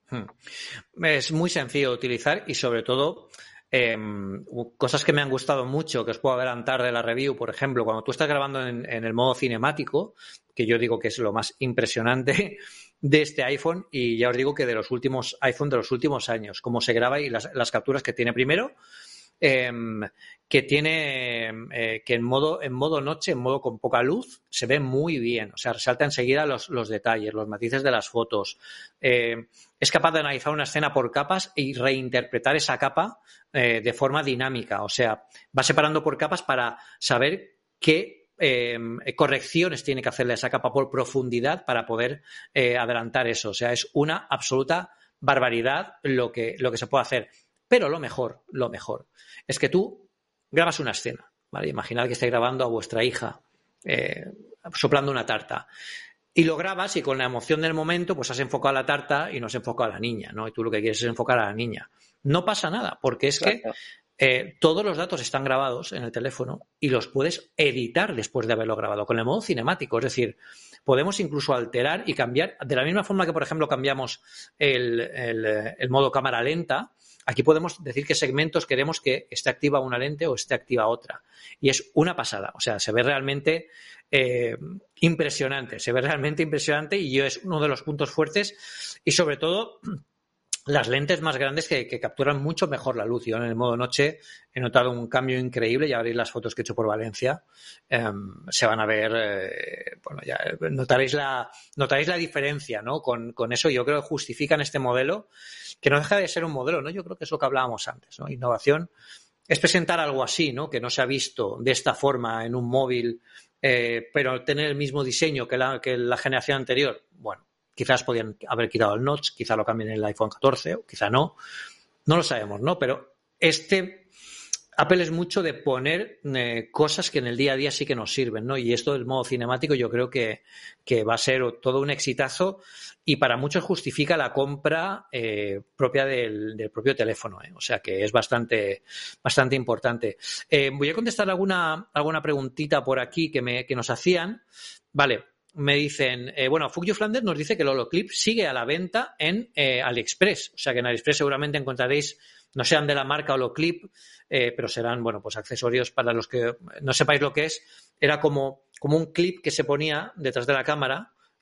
Mm. Es muy sencillo de utilizar y sobre todo eh, cosas que me han gustado mucho, que os puedo adelantar de la review, por ejemplo, cuando tú estás grabando en, en el modo cinemático, que yo digo que es lo más impresionante de este iPhone, y ya os digo que de los últimos iPhone de los últimos años, cómo se graba y las, las capturas que tiene primero, eh, que tiene eh, que en modo, en modo noche, en modo con poca luz, se ve muy bien, o sea, resalta enseguida los, los detalles, los matices de las fotos. Eh, es capaz de analizar una escena por capas y reinterpretar esa capa eh, de forma dinámica, o sea, va separando por capas para saber qué eh, correcciones tiene que hacerle a esa capa por profundidad para poder eh, adelantar eso, o sea, es una absoluta barbaridad lo que, lo que se puede hacer. Pero lo mejor, lo mejor, es que tú grabas una escena, ¿vale? Imaginad que estáis grabando a vuestra hija eh, soplando una tarta y lo grabas y con la emoción del momento pues has enfocado a la tarta y no has enfocado a la niña, ¿no? Y tú lo que quieres es enfocar a la niña. No pasa nada, porque es Exacto. que eh, todos los datos están grabados en el teléfono y los puedes editar después de haberlo grabado con el modo cinemático, es decir, podemos incluso alterar y cambiar, de la misma forma que, por ejemplo, cambiamos el, el, el modo cámara lenta. Aquí podemos decir qué segmentos queremos que esté activa una lente o esté activa otra. Y es una pasada. O sea, se ve realmente eh, impresionante. Se ve realmente impresionante y yo es uno de los puntos fuertes. Y sobre todo, las lentes más grandes que, que capturan mucho mejor la luz. Yo en el modo noche he notado un cambio increíble. Ya veréis las fotos que he hecho por Valencia. Eh, se van a ver, eh, bueno, ya notaréis la, notaréis la diferencia, ¿no? Con, con eso yo creo que justifican este modelo, que no deja de ser un modelo, ¿no? Yo creo que es lo que hablábamos antes, ¿no? Innovación es presentar algo así, ¿no? Que no se ha visto de esta forma en un móvil, eh, pero tener el mismo diseño que la, que la generación anterior. Bueno, quizás podían haber quitado el notch, quizá lo cambien en el iPhone catorce, o quizá no. No lo sabemos, ¿no? Pero este Apple es mucho de poner eh, cosas que en el día a día sí que nos sirven, ¿no? Y esto del modo cinemático yo creo que, que va a ser todo un exitazo y para muchos justifica la compra eh, propia del, del propio teléfono, ¿eh? O sea que es bastante, bastante importante. Eh, voy a contestar alguna, alguna preguntita por aquí que, me, que nos hacían. Vale. Me dicen, eh, bueno, Fugio Flanders nos dice que el holoclip sigue a la venta en eh, AliExpress. O sea que en AliExpress seguramente encontraréis, no sean de la marca holoclip, eh, pero serán, bueno, pues accesorios para los que no sepáis lo que es. Era como, como un clip que se ponía detrás de la cámara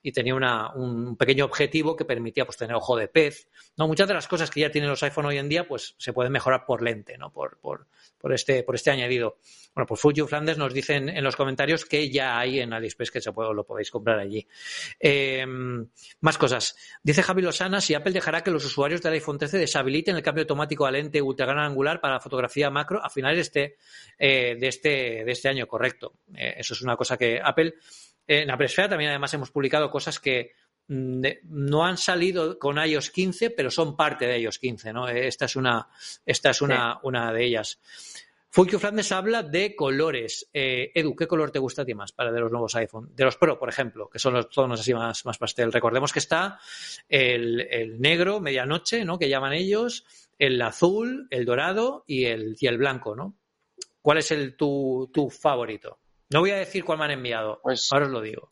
y tenía una, un pequeño objetivo que permitía pues tener ojo de pez, ¿no? Muchas de las cosas que ya tienen los iPhone hoy en día pues se pueden mejorar por lente, ¿no? Por, por, por, este, por este añadido. Bueno, pues Fuji Flandes nos dicen en los comentarios que ya hay en AliExpress, que se puede, lo podéis comprar allí. Eh, más cosas. Dice Javi Lozana si Apple dejará que los usuarios del iPhone trece deshabiliten el cambio automático a lente ultra gran angular para la fotografía macro a finales de este, eh, de este, de este año, correcto. Eh, eso es una cosa que Apple, eh, en Apple Esfera también además hemos publicado cosas que mm, de, no han salido con iOS quince, pero son parte de iOS quince, ¿no? Esta es una, esta es una, sí. una de ellas. Fulvio Flandes habla de colores. Eh, Edu, ¿qué color te gusta a ti más para de los nuevos iPhone? De los Pro, por ejemplo, que son los tonos así más, más pastel. Recordemos que está el, el negro, medianoche, ¿no? Que llaman ellos, el azul, el dorado y el, y el blanco, ¿no? ¿Cuál es el tu, tu favorito? No voy a decir cuál me han enviado, pues, ahora os lo digo.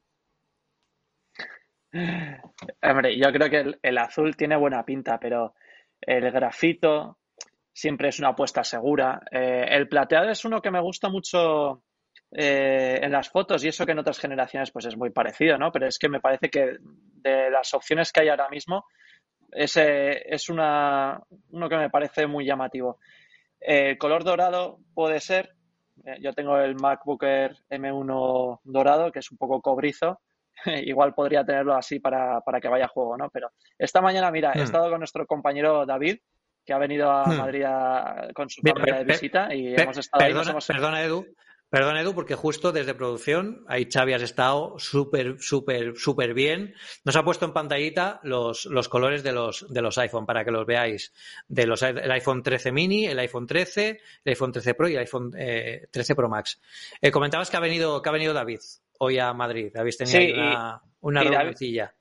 Hombre, yo creo que el, el azul tiene buena pinta, pero el grafito siempre es una apuesta segura. Eh, el plateado es uno que me gusta mucho eh, en las fotos y eso que en otras generaciones pues es muy parecido, ¿no? Pero es que me parece que de las opciones que hay ahora mismo ese es una, uno que me parece muy llamativo. El eh, color dorado puede ser. Eh, yo tengo el MacBook Air eme uno dorado, que es un poco cobrizo. Igual podría tenerlo así para, para que vaya a juego, ¿no? Pero esta mañana, mira, hmm. he estado con nuestro compañero David, que ha venido a Madrid a, con su familia Mira, per, de visita y per, hemos estado perdona, ahí. Hemos... Perdona, Edu, perdona, Edu, porque justo desde producción, ahí Xavi has estado súper, súper, súper bien. Nos ha puesto en pantallita los, los colores de los, de los iPhone para que los veáis. De los, el iPhone trece mini, el iPhone trece, el iPhone trece Pro y el iPhone eh, trece Pro Max. Eh, comentabas que ha venido, que ha venido David hoy a Madrid. Habéis tenido sí, una, una reunioncilla.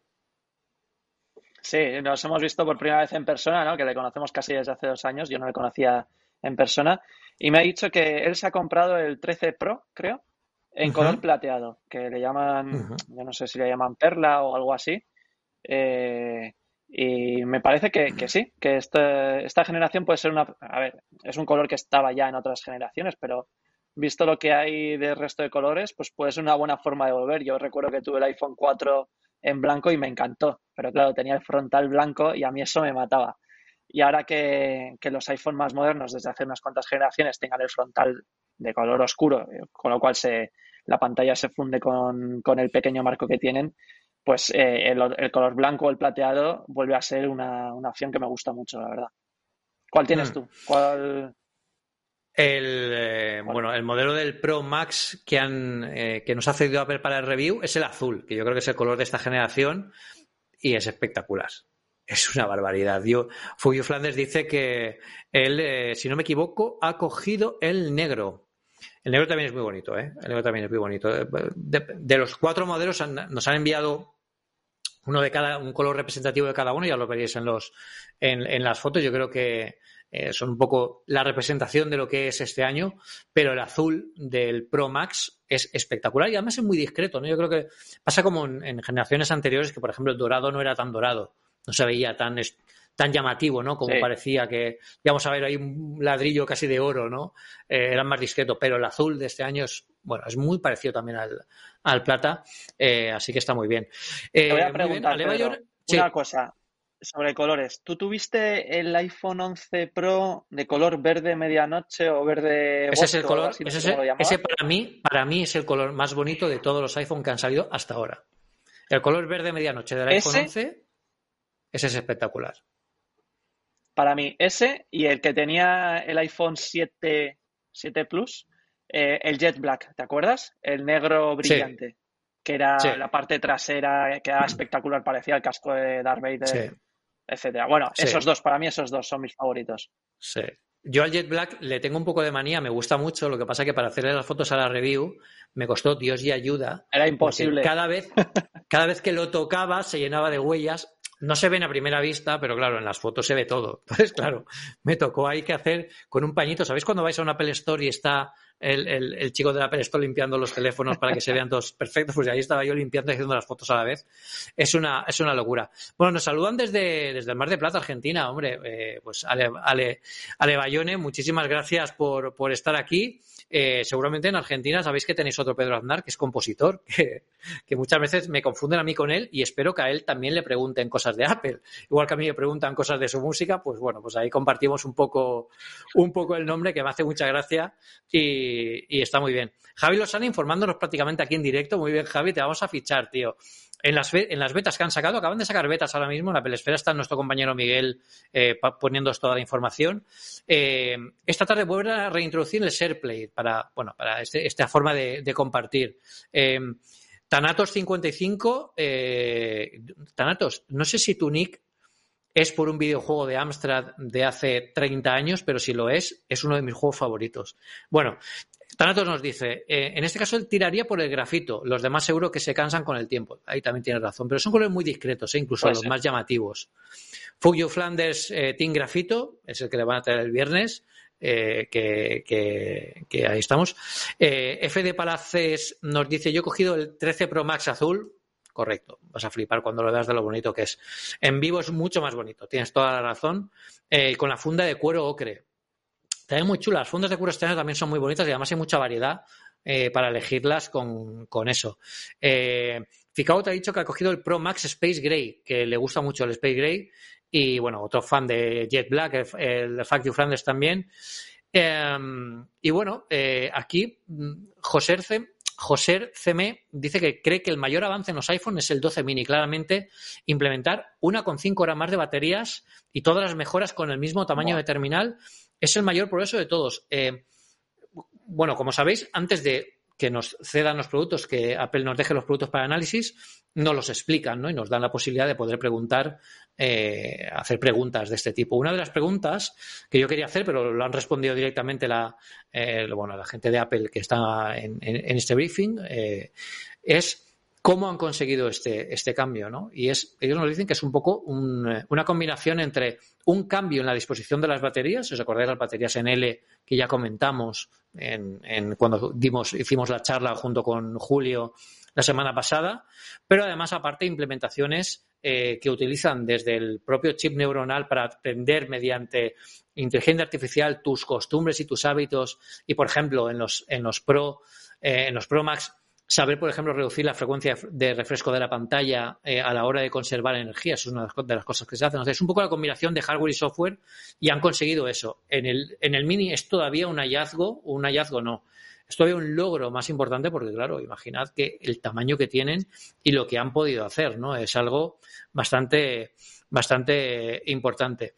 Sí, nos hemos visto por primera vez en persona, ¿no? Que le conocemos casi desde hace dos años. Yo no le conocía en persona. Y me ha dicho que él se ha comprado el trece Pro, creo, en uh-huh. color plateado, que le llaman, uh-huh. yo no sé si le llaman perla o algo así. Eh, y me parece que, que sí, que este, esta generación puede ser una... A ver, es un color que estaba ya en otras generaciones, pero visto lo que hay del resto de colores, pues puede ser una buena forma de volver. Yo recuerdo que tuve el iPhone cuatro en blanco y me encantó, pero claro, tenía el frontal blanco y a mí eso me mataba. Y ahora que, que los iPhone más modernos desde hace unas cuantas generaciones tengan el frontal de color oscuro, con lo cual se, la pantalla se funde con, con el pequeño marco que tienen, pues eh, el, el color blanco o el plateado vuelve a ser una, una opción que me gusta mucho, la verdad. ¿Cuál tienes mm. tú? ¿Cuál...? El, eh, bueno, el modelo del Pro Max que, han, eh, que nos ha cedido Apple para el review es el azul, que yo creo que es el color de esta generación y es espectacular. Es una barbaridad. Yo, Fulvio Flandes dice que él, eh, si no me equivoco, ha cogido el negro. El negro también es muy bonito, ¿eh? El negro también es muy bonito. De, de los cuatro modelos han, nos han enviado uno de cada, un color representativo de cada uno, ya lo veréis en los, en, en las fotos. Yo creo que Eh, son un poco la representación de lo que es este año, pero el azul del Pro Max es espectacular y además es muy discreto, ¿no? Yo creo que pasa como en, en generaciones anteriores que, por ejemplo, el dorado no era tan dorado, no se veía tan, tan llamativo, ¿no? Como sí. parecía que íbamos a ver ahí un ladrillo casi de oro, ¿no? Eh, era más discreto, pero el azul de este año es, bueno, es muy parecido también al, al plata, eh, así que está muy bien. Eh, Te voy a preguntar, bien, Pedro, una sí. cosa. Sobre colores, ¿tú tuviste el iPhone once Pro de color verde medianoche o verde ese es el color, así, ese, no sé ese para mí, para mí es el color más bonito de todos los iPhone que han salido hasta ahora. El color verde medianoche del iPhone once, ese es espectacular. Para mí, ese y el que tenía el iPhone siete, siete Plus, eh, el Jet Black, ¿te acuerdas? El negro brillante, sí. que era sí. la parte trasera, que era espectacular, parecía el casco de Darth Vader. Sí. Etcétera. Bueno, sí. esos dos, para mí esos dos son mis favoritos. Sí. Yo al Jet Black le tengo un poco de manía, me gusta mucho, lo que pasa que para hacerle las fotos a la review me costó Dios y ayuda. Era imposible. Cada vez, cada vez que lo tocaba se llenaba de huellas. No se ven a primera vista, pero claro, en las fotos se ve todo. Entonces, claro, me tocó ahí que hacer con un pañito. ¿Sabéis cuando vais a una Apple Store y está el, el, el chico de la Apple Store limpiando los teléfonos para que se vean todos perfectos, pues ahí estaba yo limpiando y haciendo las fotos a la vez. Es una, es una locura. Bueno, nos saludan desde, desde el Mar de Plata, Argentina, hombre, eh, pues Ale, Ale, Ale Bayone, muchísimas gracias por, por estar aquí. Eh, seguramente en Argentina sabéis que tenéis otro Pedro Aznar, que es compositor, que, que muchas veces me confunden a mí con él y espero que a él también le pregunten cosas de Apple. Igual que a mí me preguntan cosas de su música, pues bueno, pues ahí compartimos un poco, un poco el nombre, que me hace mucha gracia y, y está muy bien. Javi Lozano informándonos prácticamente aquí en directo. Muy bien, Javi, te vamos a fichar, tío. En las, en las betas que han sacado, acaban de sacar betas ahora mismo, en la Apple Esfera está nuestro compañero Miguel eh, poniéndoos toda la información. Eh, esta tarde vuelven a reintroducir el SharePlay para, bueno, para este, esta forma de, de compartir. Eh, Thanatos cincuenta y cinco, eh, Thanatos, no sé si tu nick es por un videojuego de Amstrad de hace treinta años, pero si lo es, es uno de mis juegos favoritos. Bueno, Thanatos nos dice, eh, en este caso él tiraría por el grafito, los demás seguro que se cansan con el tiempo. Ahí también tiene razón, pero son colores muy discretos, eh, incluso pues los sí. más llamativos. Fugio Flanders eh, Team Grafito, es el que le van a traer el viernes, eh, que, que, que ahí estamos. Eh, F D Palaces nos dice, yo he cogido el trece Pro Max azul. Correcto, vas a flipar cuando lo veas de lo bonito que es. En vivo es mucho más bonito, tienes toda la razón. Eh, con la funda de cuero ocre. También muy chula. Las fundas de cuero este año también son muy bonitas y además hay mucha variedad eh, para elegirlas con, con eso. Eh, Ficao te ha dicho que ha cogido el Pro Max Space Gray, que le gusta mucho el Space Gray. Y bueno, otro fan de Jet Black, el, el Fuck You Flanders también. Eh, y bueno, eh, aquí José José C M dice que cree que el mayor avance en los iPhone es el doce mini. Claramente, implementar una con cinco horas más de baterías y todas las mejoras con el mismo tamaño wow. de terminal es el mayor progreso de todos. Eh, bueno, como sabéis, antes de que nos cedan los productos, que Apple nos deje los productos para análisis, nos los explican, ¿no? Y nos dan la posibilidad de poder preguntar, eh, hacer preguntas de este tipo. Una de las preguntas que yo quería hacer, pero lo han respondido directamente la, eh, bueno, la gente de Apple que está en, en, en este briefing, eh, es cómo han conseguido este, este cambio, ¿no? Y es, ellos nos dicen que es un poco un, una combinación entre un cambio en la disposición de las baterías, si os acordáis las baterías en L que ya comentamos en, en cuando dimos, hicimos la charla junto con Julio la semana pasada, pero además aparte implementaciones eh, que utilizan desde el propio chip neuronal para aprender mediante inteligencia artificial tus costumbres y tus hábitos y, por ejemplo, en los, en los Pro, eh, en los Pro Max, saber, por ejemplo, reducir la frecuencia de refresco de la pantalla eh, a la hora de conservar energía. Eso es una de las cosas que se hacen. O sea, es un poco la combinación de hardware y software y han conseguido eso. En el, en el Mini es todavía un hallazgo, un hallazgo no. Es todavía un logro más importante porque, claro, imaginad que el tamaño que tienen y lo que han podido hacer, ¿no? Es algo bastante, bastante importante.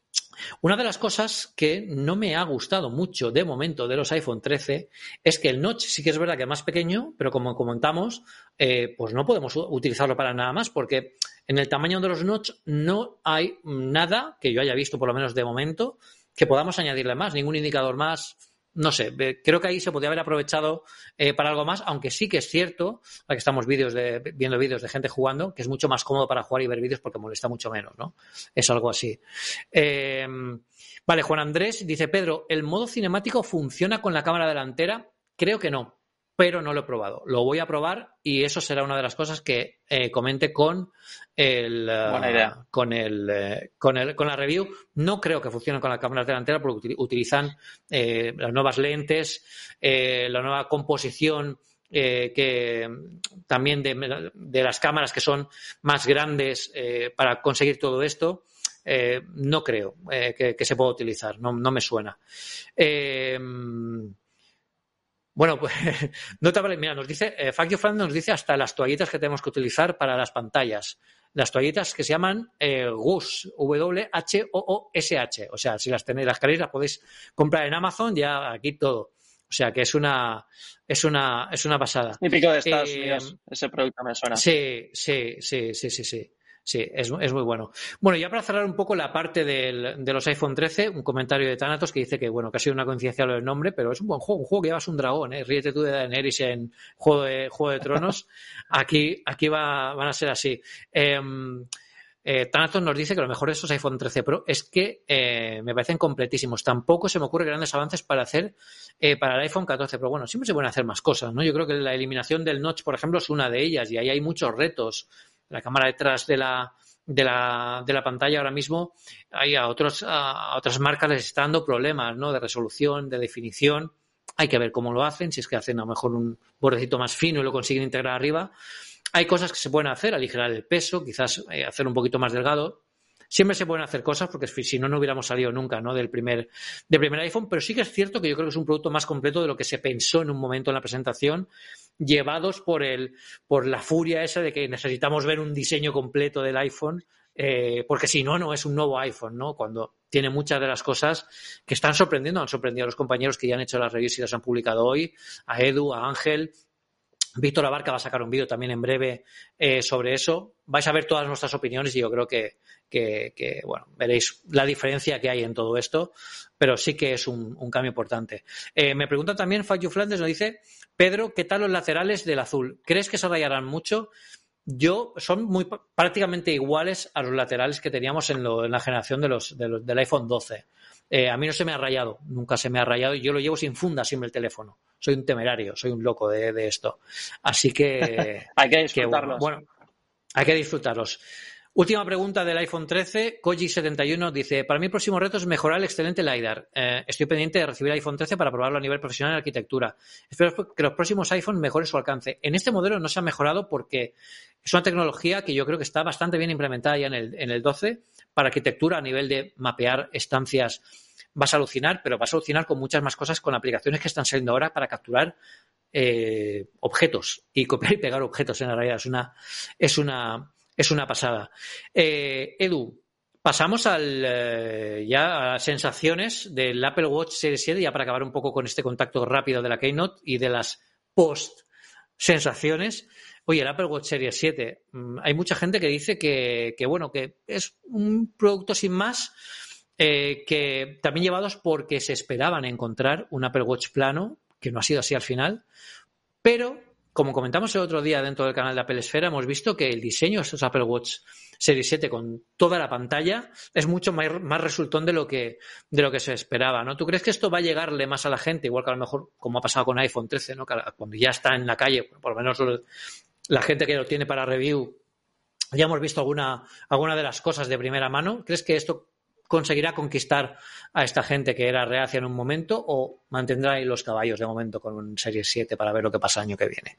Una de las cosas que no me ha gustado mucho de momento de los iPhone trece es que el notch sí que es verdad que es más pequeño, pero como comentamos, eh, pues no podemos utilizarlo para nada más porque en el tamaño de los notch no hay nada que yo haya visto, por lo menos de momento, que podamos añadirle más, ningún indicador más. No sé, creo que ahí se podría haber aprovechado eh, para algo más, aunque sí que es cierto, aquí estamos vídeos de, viendo vídeos de gente jugando, que es mucho más cómodo para jugar y ver vídeos porque molesta mucho menos, ¿no? Es algo así. Eh, vale, Juan Andrés dice, Pedro, ¿el modo cinemático funciona con la cámara delantera? Creo que no, pero no lo he probado. Lo voy a probar y eso será una de las cosas que eh, comente con el, Buena idea. Uh, con el, eh, con el con la review. No creo que funcione con la cámara delantera porque util- utilizan eh, las nuevas lentes, eh, la nueva composición eh, que también de, de las cámaras que son más grandes eh, para conseguir todo esto. Eh, no creo eh, que, que se pueda utilizar, no, no me suena. Eh, Bueno, pues no te vale. Mira, nos dice, eh, Fuck You Friend nos dice hasta las toallitas que tenemos que utilizar para las pantallas. Las toallitas que se llaman eh, W O S, W H O O S H. O sea, si las tenéis, las queréis, las podéis comprar en Amazon, ya aquí todo. O sea, que es una, es una, es una pasada. Típico de Estados eh, Unidos, ese producto me suena. Sí, sí, sí, sí, sí, sí. Sí, es, es muy bueno. Bueno, ya para cerrar un poco la parte del, de los iPhone trece, un comentario de Thanatos que dice que, bueno, que ha sido una coincidencia lo del nombre, pero es un buen juego, un juego que llevas un dragón, ¿eh? Ríete tú de Daenerys en Juego de, Juego de Tronos. Aquí, aquí va, van a ser así. Eh, Eh, Thanatos nos dice que lo mejor de estos iPhone trece Pro es que eh, me parecen completísimos. Tampoco se me ocurre grandes avances para hacer eh, para el iPhone catorce Pro. Bueno, siempre se pueden hacer más cosas, ¿no? Yo creo que la eliminación del notch, por ejemplo, es una de ellas y ahí hay muchos retos. La cámara detrás de la de la, de la pantalla ahora mismo hay a otros a, a otras marcas les está dando problemas, ¿no? De resolución, de definición. Hay que ver cómo lo hacen, si es que hacen a lo mejor un bordecito más fino y lo consiguen integrar arriba. Hay cosas que se pueden hacer, aligerar el peso, quizás eh, hacer un poquito más delgado. Siempre se pueden hacer cosas porque si no, no hubiéramos salido nunca, ¿no? del primer, del primer iPhone, pero sí que es cierto que yo creo que es un producto más completo de lo que se pensó en un momento en la presentación, llevados por el, por la furia esa de que necesitamos ver un diseño completo del iPhone, eh, porque si no, no es un nuevo iPhone, ¿no? Cuando tiene muchas de las cosas que están sorprendiendo, han sorprendido a los compañeros que ya han hecho las reviews y las han publicado hoy, a Edu, a Ángel. Víctor Abarca va a sacar un vídeo también en breve eh, sobre eso. Vais a ver todas nuestras opiniones y yo creo que, que, que, bueno, veréis la diferencia que hay en todo esto, pero sí que es un, un cambio importante. Eh, me pregunta también, Facu Flandes, nos dice, Pedro, ¿qué tal los laterales del azul? ¿Crees que se rayarán mucho? Yo, son muy prácticamente iguales a los laterales que teníamos en, lo, en la generación de los, de los, del iPhone doce. Eh, a mí no se me ha rayado, nunca se me ha rayado y yo lo llevo sin funda siempre el teléfono. Soy un temerario, soy un loco de, de esto. Así que... hay que disfrutarlos. Que, bueno, bueno, hay que disfrutarlos. Última pregunta del iPhone trece. Koji setenta y uno dice, para mí el próximo reto es mejorar el excelente LiDAR. Eh, estoy pendiente de recibir el iPhone trece para probarlo a nivel profesional en arquitectura. Espero que los próximos iPhone mejoren su alcance. En este modelo no se ha mejorado porque es una tecnología que yo creo que está bastante bien implementada ya en el, en el doce. Para arquitectura, a nivel de mapear estancias, vas a alucinar, pero vas a alucinar con muchas más cosas, con aplicaciones que están saliendo ahora para capturar eh, objetos y copiar y pegar objetos. En la realidad es una, es una, es una pasada. Eh, Edu, pasamos al, eh, ya a las sensaciones del Apple Watch Series siete, ya para acabar un poco con este contacto rápido de la Keynote y de las post-sensaciones. Oye, el Apple Watch Series siete, hay mucha gente que dice que, que bueno, que es un producto sin más, eh, que también llevados porque se esperaban encontrar un Apple Watch plano, que no ha sido así al final, pero como comentamos el otro día dentro del canal de Apple Esfera, hemos visto que el diseño de estos Apple Watch Series siete con toda la pantalla es mucho más, más resultón de lo que de lo que se esperaba, ¿no? ¿Tú crees que esto va a llegarle más a la gente? Igual que a lo mejor, como ha pasado con iPhone trece, ¿no? Cuando ya está en la calle, por lo menos la gente que lo tiene para review, ya hemos visto alguna, alguna de las cosas de primera mano. ¿Crees que esto conseguirá conquistar a esta gente que era reacia en un momento o mantendrá ahí los caballos de momento con un Series siete para ver lo que pasa el año que viene?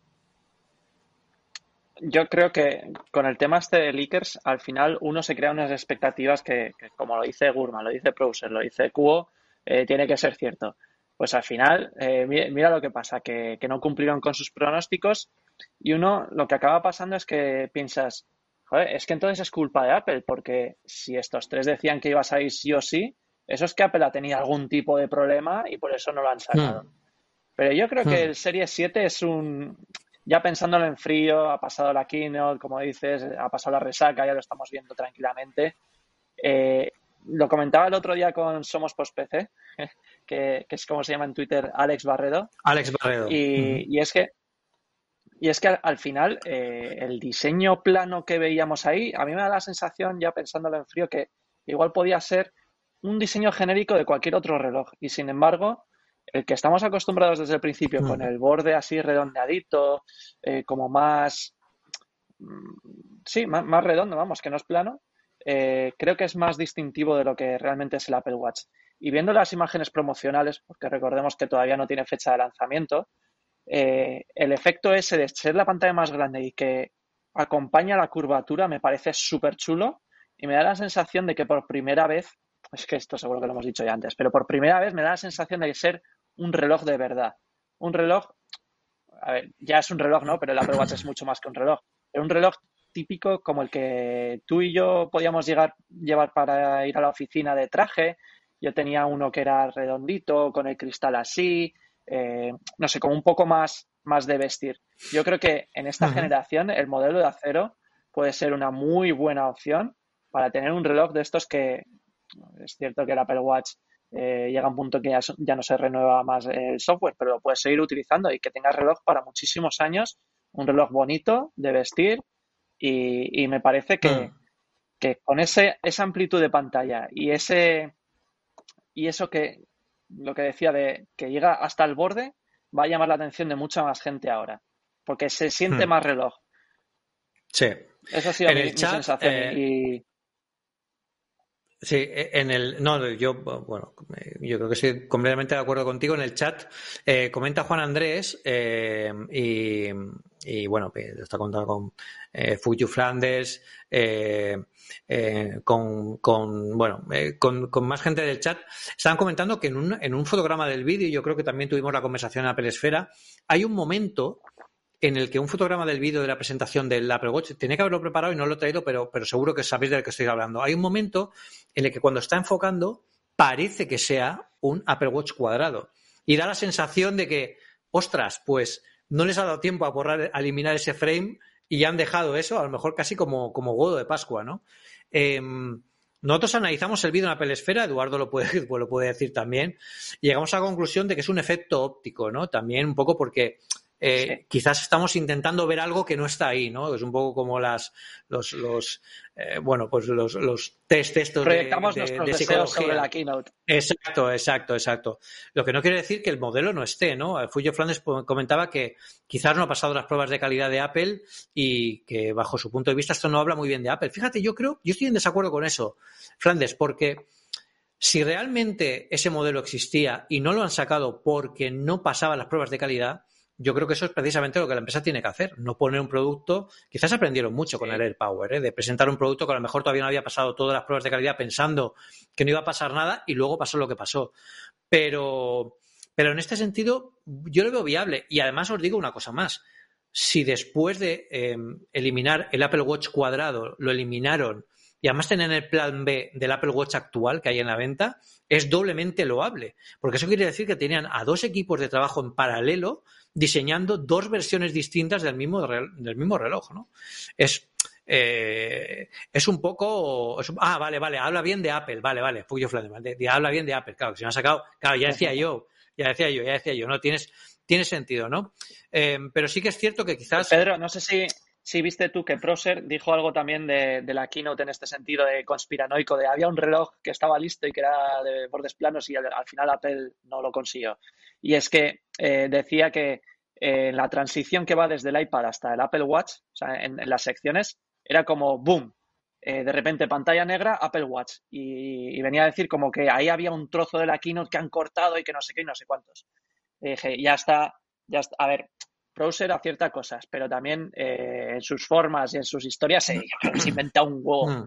Yo creo que con el tema este de leakers, al final uno se crea unas expectativas que, que como lo dice Gurman, lo dice Prouser, lo dice Kuo, eh, tiene que ser cierto. Pues al final, eh, mira, mira lo que pasa, que, que no cumplieron con sus pronósticos y uno lo que acaba pasando es que piensas, joder, es que entonces es culpa de Apple, porque si estos tres decían que iba a salir sí o sí, eso es que Apple ha tenido algún tipo de problema y por eso no lo han sacado. Hmm. Pero yo creo Hmm. que el Series siete es un... Ya pensándolo en frío, ha pasado la keynote, como dices, ha pasado la resaca, ya lo estamos viendo tranquilamente. Eh, lo comentaba el otro día con Somos Post P C, que, que es como se llama en Twitter, Alex Barredo. Alex Barredo. Y, uh-huh. y es que y es que al, al final eh, el diseño plano que veíamos ahí, a mí me da la sensación, ya pensándolo en frío, que igual podía ser un diseño genérico de cualquier otro reloj. Y sin embargo, el que estamos acostumbrados desde el principio, uh-huh. con el borde así redondeadito, eh, como más, sí, más, más redondo, vamos, que no es plano, eh, creo que es más distintivo de lo que realmente es el Apple Watch. Y viendo las imágenes promocionales, porque recordemos que todavía no tiene fecha de lanzamiento, eh, el efecto ese de ser la pantalla más grande y que acompaña la curvatura me parece súper chulo y me da la sensación de que por primera vez, es que esto seguro que lo hemos dicho ya antes, pero por primera vez me da la sensación de ser un reloj de verdad. Un reloj, a ver, ya es un reloj, ¿no? Pero el Apple Watch es mucho más que un reloj. Pero un reloj típico como el que tú y yo podíamos llegar, llevar para ir a la oficina de traje. Yo tenía uno que era redondito, con el cristal así, eh, no sé, como un poco más, más de vestir. Yo creo que en esta uh-huh. generación el modelo de acero puede ser una muy buena opción para tener un reloj de estos que es cierto que el Apple Watch eh, llega a un punto que ya, ya no se renueva más el software, pero lo puedes seguir utilizando y que tengas reloj para muchísimos años, un reloj bonito de vestir y, y me parece que, uh-huh. que con ese, esa amplitud de pantalla y ese y eso que lo que decía de que llega hasta el borde va a llamar la atención de mucha más gente ahora, porque se siente Hmm. más reloj. Sí. Esa ha sido En mi, el mi chat, sensación. eh, Y, sí, en el. No, yo, bueno, yo creo que estoy completamente de acuerdo contigo. En el chat eh, comenta Juan Andrés eh, y, y, bueno, está contando con eh, Fuyu Flandes, eh, eh, con, con, bueno, eh, con, con más gente del chat. Estaban comentando que en un, en un fotograma del vídeo, y yo creo que también tuvimos la conversación en Apple Esfera, hay un momento en el que un fotograma del vídeo de la presentación del Apple Watch, tenía que haberlo preparado y no lo he traído, pero, pero seguro que sabéis de lo que estoy hablando. Hay un momento en el que cuando está enfocando parece que sea un Apple Watch cuadrado y da la sensación de que, ostras, pues no les ha dado tiempo a borrar, a eliminar ese frame y ya han dejado eso, a lo mejor casi como, como huevo de Pascua, ¿no? Eh, nosotros analizamos el vídeo en Apple Esfera, Eduardo lo puede, lo puede decir también, y llegamos a la conclusión de que es un efecto óptico, ¿no? También un poco porque Eh, sí. Quizás estamos intentando ver algo que no está ahí, ¿no? Es un poco como las, los, los eh, bueno, pues los, los test estos proyectamos de, de, nuestros de deseos psicología sobre la keynote. Exacto, exacto, exacto. Lo que no quiere decir que el modelo no esté, ¿no? Fuyo Flandes comentaba que quizás no ha pasado las pruebas de calidad de Apple y que bajo su punto de vista esto no habla muy bien de Apple. Fíjate, yo creo, yo estoy en desacuerdo con eso, Flandes, porque si realmente ese modelo existía y no lo han sacado porque no pasaba las pruebas de calidad, yo creo que eso es precisamente lo que la empresa tiene que hacer, no poner un producto. Quizás aprendieron mucho sí. con el AirPower, ¿eh? De presentar un producto que a lo mejor todavía no había pasado todas las pruebas de calidad pensando que no iba a pasar nada y luego pasó lo que pasó. Pero, pero en este sentido yo lo veo viable y además os digo una cosa más. Si después de eh, eliminar el Apple Watch cuadrado lo eliminaron y además tener el plan B del Apple Watch actual que hay en la venta, es doblemente loable. Porque eso quiere decir que tenían a dos equipos de trabajo en paralelo diseñando dos versiones distintas del mismo, del mismo reloj, ¿no? Es, eh, es un poco... Es un, ah, vale, vale, habla bien de Apple, vale, vale, Fuyo Flandes, de, de, habla bien de Apple, claro, que se me ha sacado... Claro, ya decía yo, ya decía yo, ya decía yo, ¿no? Tienes, tiene sentido, ¿no? Eh, pero sí que es cierto que quizás... Pedro, no sé si... Sí, viste tú que Prosser dijo algo también de, de la keynote en este sentido de conspiranoico, de había un reloj que estaba listo y que era de bordes planos y al, al final Apple no lo consiguió. Y es que eh, decía que eh, la transición que va desde el iPad hasta el Apple Watch, o sea, en, en las secciones, era como boom, eh, de repente pantalla negra, Apple Watch. Y, y venía a decir como que ahí había un trozo de la keynote que han cortado y que no sé qué y no sé cuántos. Y dije, ya está, ya está, a ver... Prosser acierta cosas, pero también eh, en sus formas y en sus historias se, se inventa un huevo.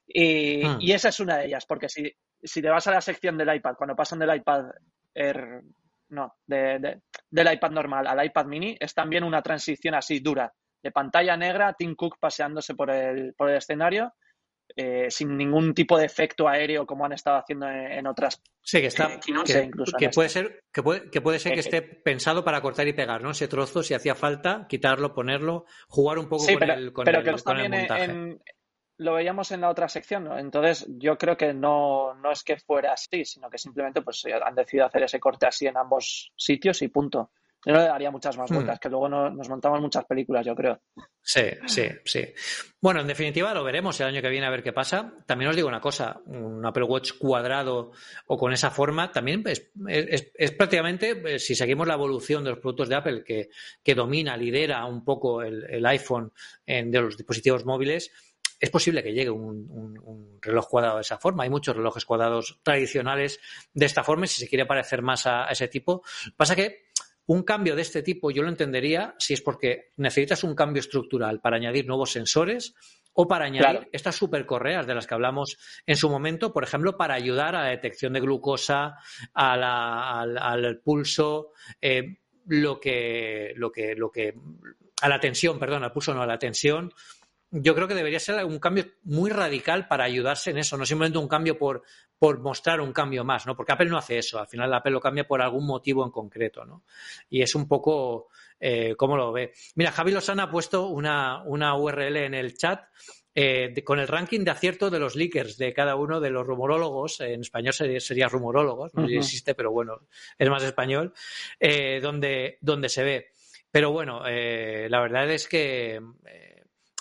Y, y esa es una de ellas, porque si, si te vas a la sección del iPad, cuando pasan del iPad Air, no, de, de, del iPad normal al iPad mini, es también una transición así dura, de pantalla negra, Tim Cook paseándose por el, por el escenario, eh, sin ningún tipo de efecto aéreo como han estado haciendo en, en otras. Sí, que está, eh, que, que, incluso que puede ser, que puede, que puede ser que eh, esté pensado para cortar y pegar, ¿no? Ese trozo, si hacía falta, quitarlo, ponerlo, jugar un poco sí, con pero, el, con pero el, que con el montaje. En, lo veíamos en la otra sección, ¿no? Entonces yo creo que no, no es que fuera así, sino que simplemente pues han decidido hacer ese corte así en ambos sitios y punto. Yo no le daría muchas más vueltas, hmm. que luego no, nos montamos muchas películas, yo creo. Sí, sí, sí. Bueno, en definitiva lo veremos el año que viene a ver qué pasa. También os digo una cosa, un Apple Watch cuadrado o con esa forma también es, es, es prácticamente, si seguimos la evolución de los productos de Apple que, que domina, lidera un poco el, el iPhone en, de los dispositivos móviles, es posible que llegue un, un, un reloj cuadrado de esa forma. Hay muchos relojes cuadrados tradicionales de esta forma y si se quiere parecer más a, a ese tipo. Pasa que un cambio de este tipo yo lo entendería si es porque necesitas un cambio estructural para añadir nuevos sensores o para añadir claro. estas supercorreas de las que hablamos en su momento, por ejemplo, para ayudar a la detección de glucosa, a la, al, al pulso, eh, lo que, lo que, lo que, a la tensión, perdón, al pulso no, a la tensión. Yo creo que debería ser un cambio muy radical para ayudarse en eso, no simplemente un cambio por, por mostrar un cambio más, ¿no? Porque Apple no hace eso, al final Apple lo cambia por algún motivo en concreto, ¿no? Y es un poco eh, cómo lo ve. Mira, Javi Lozana ha puesto una, una U R L en el chat eh, de, con el ranking de acierto de los leakers de cada uno de los rumorólogos, en español sería, sería rumorólogos, no sé si existe, pero bueno, es más español, eh, donde, donde se ve. Pero bueno, eh, la verdad es que... Eh,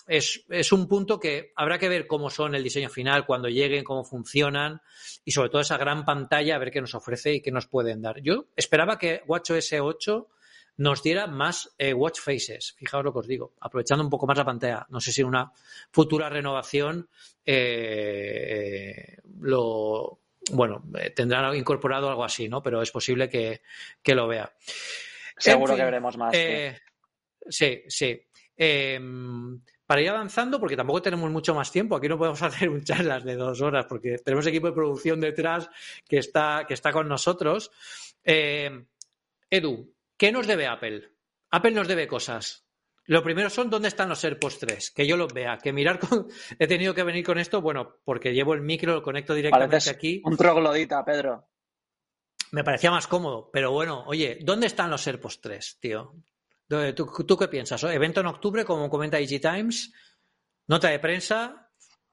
es, es un punto que habrá que ver cómo son el diseño final, cuando lleguen, cómo funcionan y sobre todo esa gran pantalla, a ver qué nos ofrece y qué nos pueden dar. Yo esperaba que WatchOS ocho nos diera más eh, watch faces, fijaos lo que os digo, aprovechando un poco más la pantalla. No sé si una futura renovación eh, lo bueno eh, tendrán incorporado algo así, ¿no? Pero es posible que, que lo vea. Seguro en fin, que veremos más. Eh, sí, sí. sí. Eh, para ir avanzando, porque tampoco tenemos mucho más tiempo, aquí no podemos hacer un charlas de dos horas porque tenemos equipo de producción detrás que está, que está con nosotros. Eh, Edu, ¿qué nos debe Apple? Apple nos debe cosas. Lo primero son dónde están los AirPods tres, que yo los vea, que mirar con... He tenido que venir con esto, bueno, porque llevo el micro, lo conecto directamente Pareces aquí. Un troglodita, Pedro. Me parecía más cómodo, pero bueno, oye, ¿dónde están los AirPods tres, tío? ¿Tú, ¿Tú qué piensas? ¿Evento en octubre, como comenta I G Times? ¿Nota de prensa?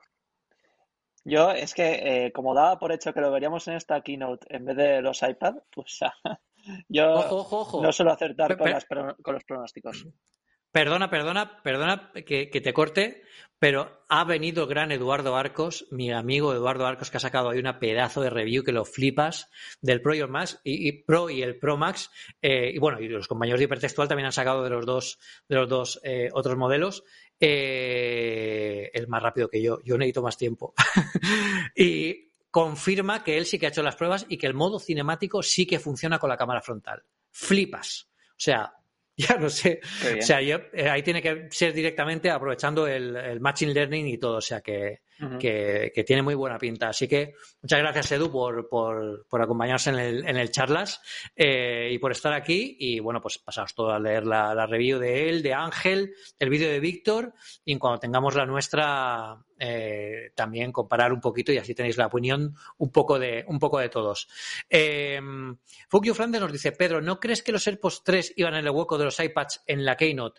Yo es que, eh, como daba por hecho que lo veríamos en esta keynote en vez de los iPad, pues yo ojo, ojo, ojo. no suelo acertar pe con, pe las, con los pronósticos. Perdona, perdona, perdona que, que te corte, pero ha venido el gran Eduardo Arcos, mi amigo Eduardo Arcos, que ha sacado ahí una pedazo de review que lo flipas del Pro y el Max y, y Pro y el Pro Max, eh, y bueno, y los compañeros de Hipertextual también han sacado de los dos, de los dos eh, otros modelos. Eh, el más rápido que yo, yo necesito más tiempo. Y confirma que él sí que ha hecho las pruebas y que el modo cinemático sí que funciona con la cámara frontal. Flipas. O sea, ya no sé. O sea, yo, eh, ahí tiene que ser directamente aprovechando el, el Machine Learning y todo. O sea, que, uh-huh. que, que tiene muy buena pinta. Así que muchas gracias, Edu, por, por, por acompañarnos en el, en el charlas eh, y por estar aquí. Y bueno, pues pasaos todo a leer la, la review de él, de Ángel, el vídeo de Víctor. Y cuando tengamos la nuestra, eh, también comparar un poquito y así tenéis la opinión un poco de, un poco de todos. Eh, Fukio Flandes nos dice: Pedro, ¿no crees que los AirPods tres iban en el hueco de los iPads en la Keynote?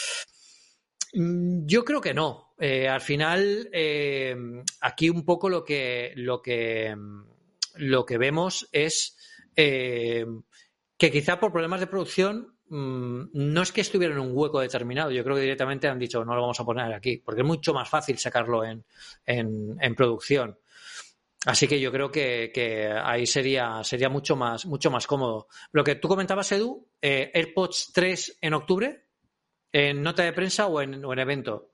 Yo creo que no. Eh, al final, eh, aquí un poco lo que, lo que, lo que vemos es eh, que quizá por problemas de producción no es que estuviera en un hueco determinado. Yo creo que directamente han dicho no lo vamos a poner aquí, porque es mucho más fácil sacarlo en, en, en producción. Así que yo creo que, que ahí sería, sería mucho más, mucho más cómodo. Lo que tú comentabas, Edu, eh, AirPods tres en octubre, ¿en nota de prensa o en, o en evento?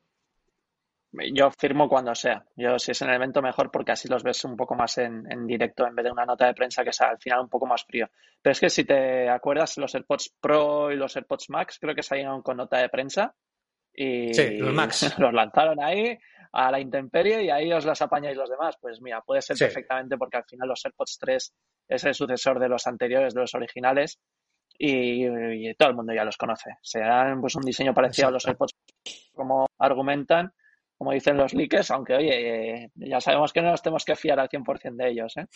Yo firmo cuando sea. Yo, si es en el evento, mejor, porque así los ves un poco más en, en directo en vez de una nota de prensa que sea al final un poco más frío. Pero es que si te acuerdas, los AirPods Pro y los AirPods Max creo que salieron con nota de prensa y sí, los Max los lanzaron ahí a la intemperie y ahí os las apañáis los demás. Pues mira, puede ser sí. perfectamente, porque al final los AirPods tres es el sucesor de los anteriores, de los originales, y, y todo el mundo ya los conoce. Serán pues un diseño parecido Exacto. a los AirPods, como argumentan, como dicen los leakers, aunque oye, eh, ya sabemos que no nos tenemos que fiar al cien por ciento de ellos, ¿eh?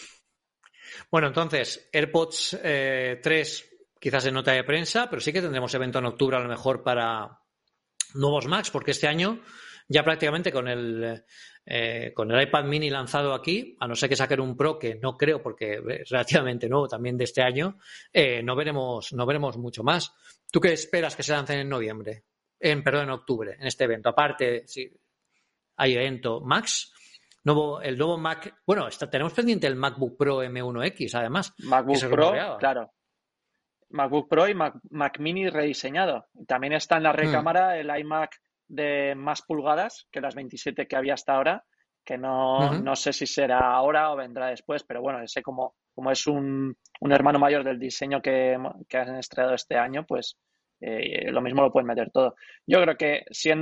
Bueno, entonces, AirPods eh, tres quizás en nota de prensa, pero sí que tendremos evento en octubre a lo mejor para nuevos Macs, porque este año ya prácticamente con el eh, con el iPad mini lanzado aquí, a no ser que saquen un Pro, que no creo porque es relativamente nuevo también de este año, eh, no veremos no veremos mucho más. ¿Tú qué esperas que se lancen en noviembre? En, perdón, en octubre, en este evento. Aparte, si hay evento Max, nuevo, el nuevo Mac, bueno, está, tenemos pendiente el MacBook Pro M uno X, además. MacBook Pro, claro. MacBook Pro y Mac, Mac Mini rediseñado. También está en la recámara mm. el iMac de más pulgadas que las veintisiete que había hasta ahora, que no, uh-huh. no sé si será ahora o vendrá después, pero bueno, ese como, como es un, un hermano mayor del diseño que, que han estrenado este año, pues eh, lo mismo lo pueden meter todo. Yo creo que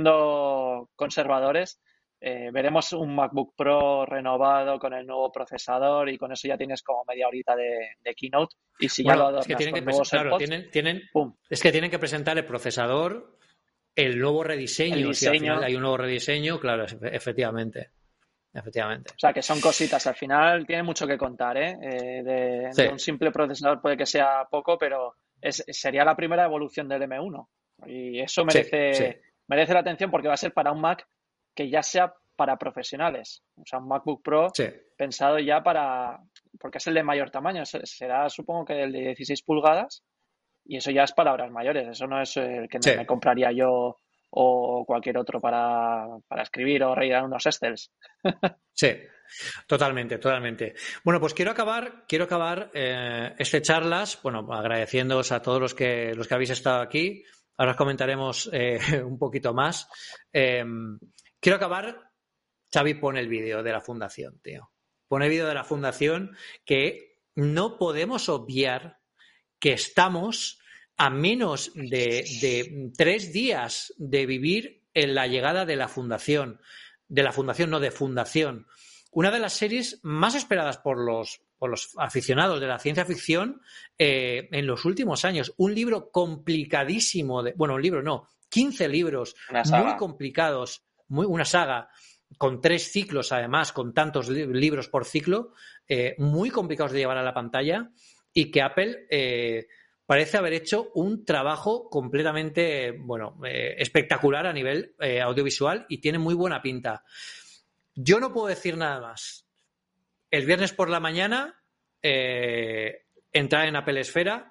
siendo conservadores, eh, veremos un MacBook Pro renovado con el nuevo procesador y con eso ya tienes como media horita de, de keynote. Y si bueno, ya lo adornas es que tienen con que nuevos claro, AirPods, tienen, tienen, es que tienen que presentar el procesador, el nuevo rediseño, el diseño. Si al final hay un nuevo rediseño, claro, efectivamente. Efectivamente. O sea, que son cositas. Al final tiene mucho que contar, ¿eh? eh de, sí. de un simple procesador puede que sea poco, pero es, sería la primera evolución del M uno. Y eso merece, sí, sí. merece la atención porque va a ser para un Mac que ya sea para profesionales. O sea, un MacBook Pro sí. pensado ya para... Porque es el de mayor tamaño. Será, supongo que el de dieciséis pulgadas. Y eso ya es palabras mayores. Eso no es el que sí. me compraría yo o cualquier otro para, para escribir o rellenar unos Excels. Sí, totalmente, totalmente. Bueno, pues quiero acabar, quiero acabar eh, este charlas, bueno, agradeciéndoos a todos los que los que habéis estado aquí. Ahora os comentaremos eh, un poquito más. Eh, quiero acabar. Xavi, pone el vídeo de la fundación, tío. Pone el vídeo de la fundación, que no podemos obviar que estamos a menos de, de tres días de vivir en la llegada de la fundación. De la fundación, no de fundación. Una de las series más esperadas por los, por los aficionados de la ciencia ficción eh, en los últimos años. Un libro complicadísimo. De, bueno, un libro no, quince libros muy complicados. Muy, una saga con tres ciclos, además, con tantos li- libros por ciclo, eh, muy complicados de llevar a la pantalla, y que Apple eh, parece haber hecho un trabajo completamente, bueno, eh, espectacular a nivel eh, audiovisual, y tiene muy buena pinta. Yo no puedo decir nada más. El viernes por la mañana eh, entrar en Apple Esfera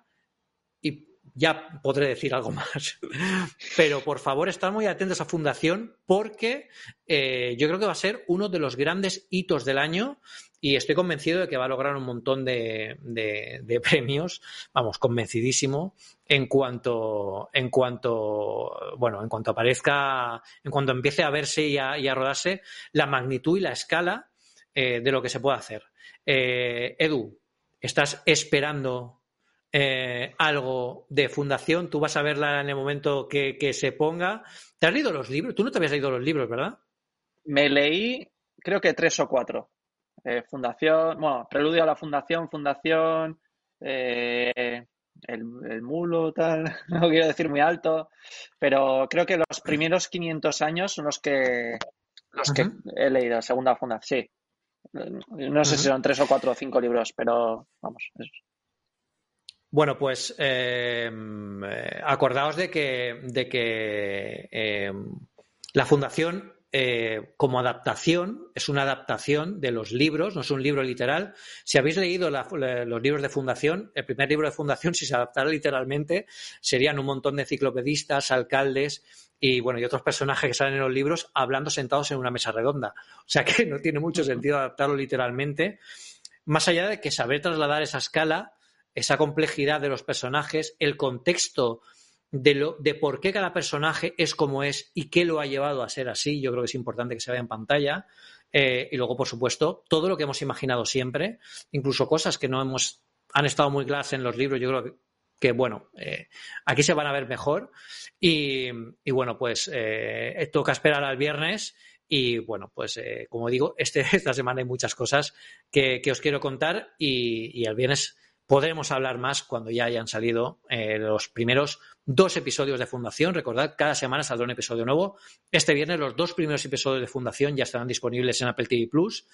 y ya podré decir algo más. Pero por favor, estad muy atentos a Fundación, porque eh, yo creo que va a ser uno de los grandes hitos del año, y estoy convencido de que va a lograr un montón de, de, de premios. Vamos, convencidísimo en cuanto, en cuanto, bueno, en cuanto aparezca, en cuanto empiece a verse y a, y a rodarse la magnitud y la escala eh, de lo que se puede hacer. Eh, Edu, ¿estás esperando Eh, algo de Fundación? ¿Tú vas a verla en el momento que, que se ponga? ¿Te has leído los libros? Tú no te habías leído los libros, ¿verdad? Me leí, creo que tres o cuatro. Eh, fundación, bueno, Preludio a la Fundación, Fundación, eh, el, el mulo, tal, no quiero decir muy alto, pero creo que los primeros quinientos años son los que los que Uh-huh. he leído, segunda fundación, sí. No sé si Uh-huh. son tres o cuatro o cinco libros, pero vamos. Eso. Bueno, pues eh, acordaos de que, de que eh, la Fundación, eh, como adaptación, es una adaptación de los libros, no es un libro literal. Si habéis leído la, los libros de Fundación, el primer libro de Fundación, si se adaptara literalmente, serían un montón de enciclopedistas, alcaldes y, bueno, y otros personajes que salen en los libros hablando sentados en una mesa redonda. O sea que no tiene mucho sentido adaptarlo literalmente, más allá de que saber trasladar esa escala, esa complejidad de los personajes, el contexto de, lo, de por qué cada personaje es como es y qué lo ha llevado a ser así. Yo creo que es importante que se vea en pantalla. Eh, y luego, por supuesto, todo lo que hemos imaginado siempre, incluso cosas que no hemos han estado muy claras en los libros. Yo creo que, que bueno, eh, aquí se van a ver mejor. Y, y bueno, pues eh, toca esperar al viernes. Y bueno, pues eh, como digo, este, esta semana hay muchas cosas que, que os quiero contar, y, y el viernes podremos hablar más cuando ya hayan salido eh, los primeros dos episodios de Fundación. Recordad, cada semana saldrá un episodio nuevo. Este viernes los dos primeros episodios de Fundación ya estarán disponibles en Apple T V Plus,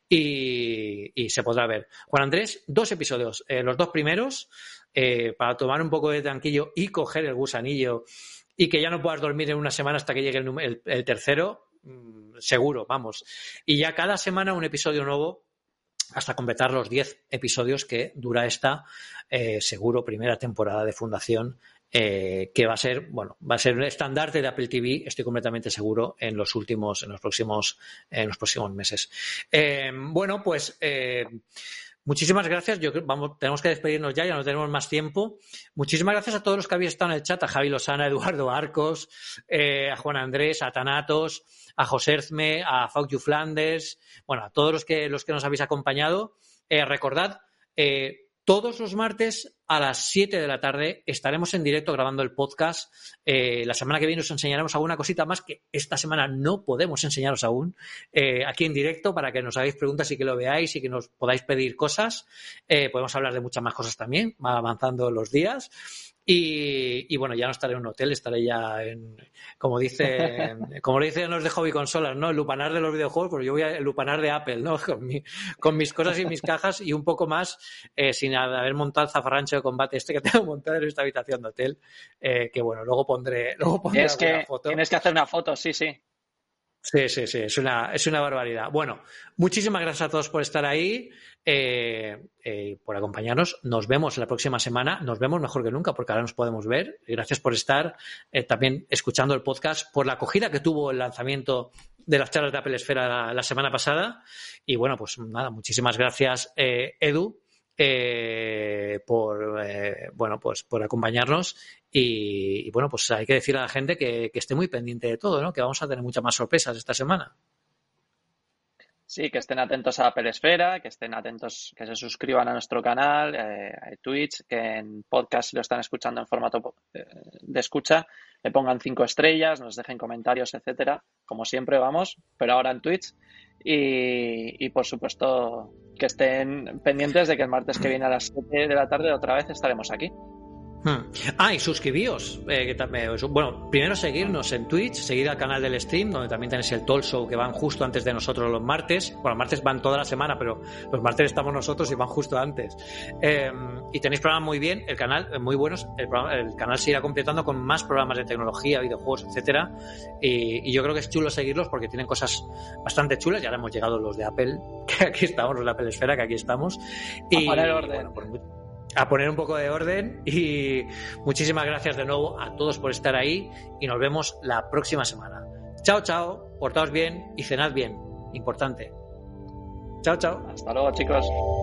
y, y se podrá ver. Juan Andrés, dos episodios, eh, los dos primeros, eh, para tomar un poco de tranquillo y coger el gusanillo, y que ya no puedas dormir en una semana hasta que llegue el, el, el tercero, mmm, seguro, vamos. Y ya cada semana un episodio nuevo, hasta completar los diez episodios que dura esta, eh, seguro, primera temporada de Fundación, eh, que va a ser, bueno, va a ser un estandarte de Apple T V, estoy completamente seguro, en los últimos, en los próximos, en los próximos meses. Eh, bueno, pues eh, muchísimas gracias. Yo vamos, tenemos que despedirnos ya, ya no tenemos más tiempo. Muchísimas gracias a todos los que habéis estado en el chat, a Javi Lozana, a Eduardo Arcos, eh, a Juan Andrés, a Thanatos, a José Erzme, a Fauju Flanders, bueno, a todos los que, los que nos habéis acompañado. Eh, recordad, eh, todos los martes a las siete de la tarde estaremos en directo grabando el podcast. Eh, la semana que viene os enseñaremos alguna cosita más que esta semana no podemos enseñaros aún, eh, aquí en directo, para que nos hagáis preguntas y que lo veáis y que nos podáis pedir cosas. Eh, podemos hablar de muchas más cosas también, va avanzando los días. Y, y bueno, ya no estaré en un hotel, estaré ya en, como dice, como lo dicen los de Hobby Consolas, ¿no? El lupanar de los videojuegos, pues yo voy al lupanar de Apple, ¿no? Con, mi, con mis cosas y mis cajas y un poco más, eh, sin haber montado el zafarrancho de combate este que tengo montado en esta habitación de hotel, eh, que bueno, luego pondré, luego pondré Es alguna que foto. tienes que hacer una foto, sí, sí. Sí, sí, sí, es una, es una barbaridad. Bueno, muchísimas gracias a todos por estar ahí, eh, eh, por acompañarnos. Nos vemos la próxima semana. Nos vemos mejor que nunca porque ahora nos podemos ver. Gracias por estar eh, también escuchando el podcast, por la acogida que tuvo el lanzamiento de las charlas de Apple Esfera la, la semana pasada. Y bueno, pues nada, muchísimas gracias, eh, Edu. Eh, por eh, bueno pues por acompañarnos y, y bueno pues hay que decir a la gente que, que esté muy pendiente de todo, ¿no? Que vamos a tener muchas más sorpresas esta semana. Sí, que estén atentos a Apple Esfera, que estén atentos, que se suscriban a nuestro canal, eh, a Twitch, que en podcast, si lo están escuchando en formato eh, de escucha, le pongan cinco estrellas, nos dejen comentarios, etcétera, como siempre vamos, pero ahora en Twitch. Y, y por supuesto que estén pendientes de que el martes que viene a las siete de la tarde otra vez estaremos aquí. Hmm. Ah, y suscribíos. Eh, que también, bueno, primero seguirnos en Twitch, seguir al canal del stream, donde también tenéis el Talk Show que van justo antes de nosotros los martes. Bueno, los martes van toda la semana, pero los martes estamos nosotros y van justo antes. Eh, y tenéis programas muy bien, el canal, muy buenos. El, programa, el canal se irá completando con más programas de tecnología, videojuegos, etcétera. Y, y yo creo que es chulo seguirlos porque tienen cosas bastante chulas. Ya ahora hemos llegado los de Apple, que aquí estamos, los de Apple Esfera, que aquí estamos. Y, a poner orden. Bueno, por, a poner un poco de orden y muchísimas gracias de nuevo a todos por estar ahí y nos vemos la próxima semana. Chao, chao, portaos bien y cenad bien, importante. Chao, chao. Hasta luego, chicos.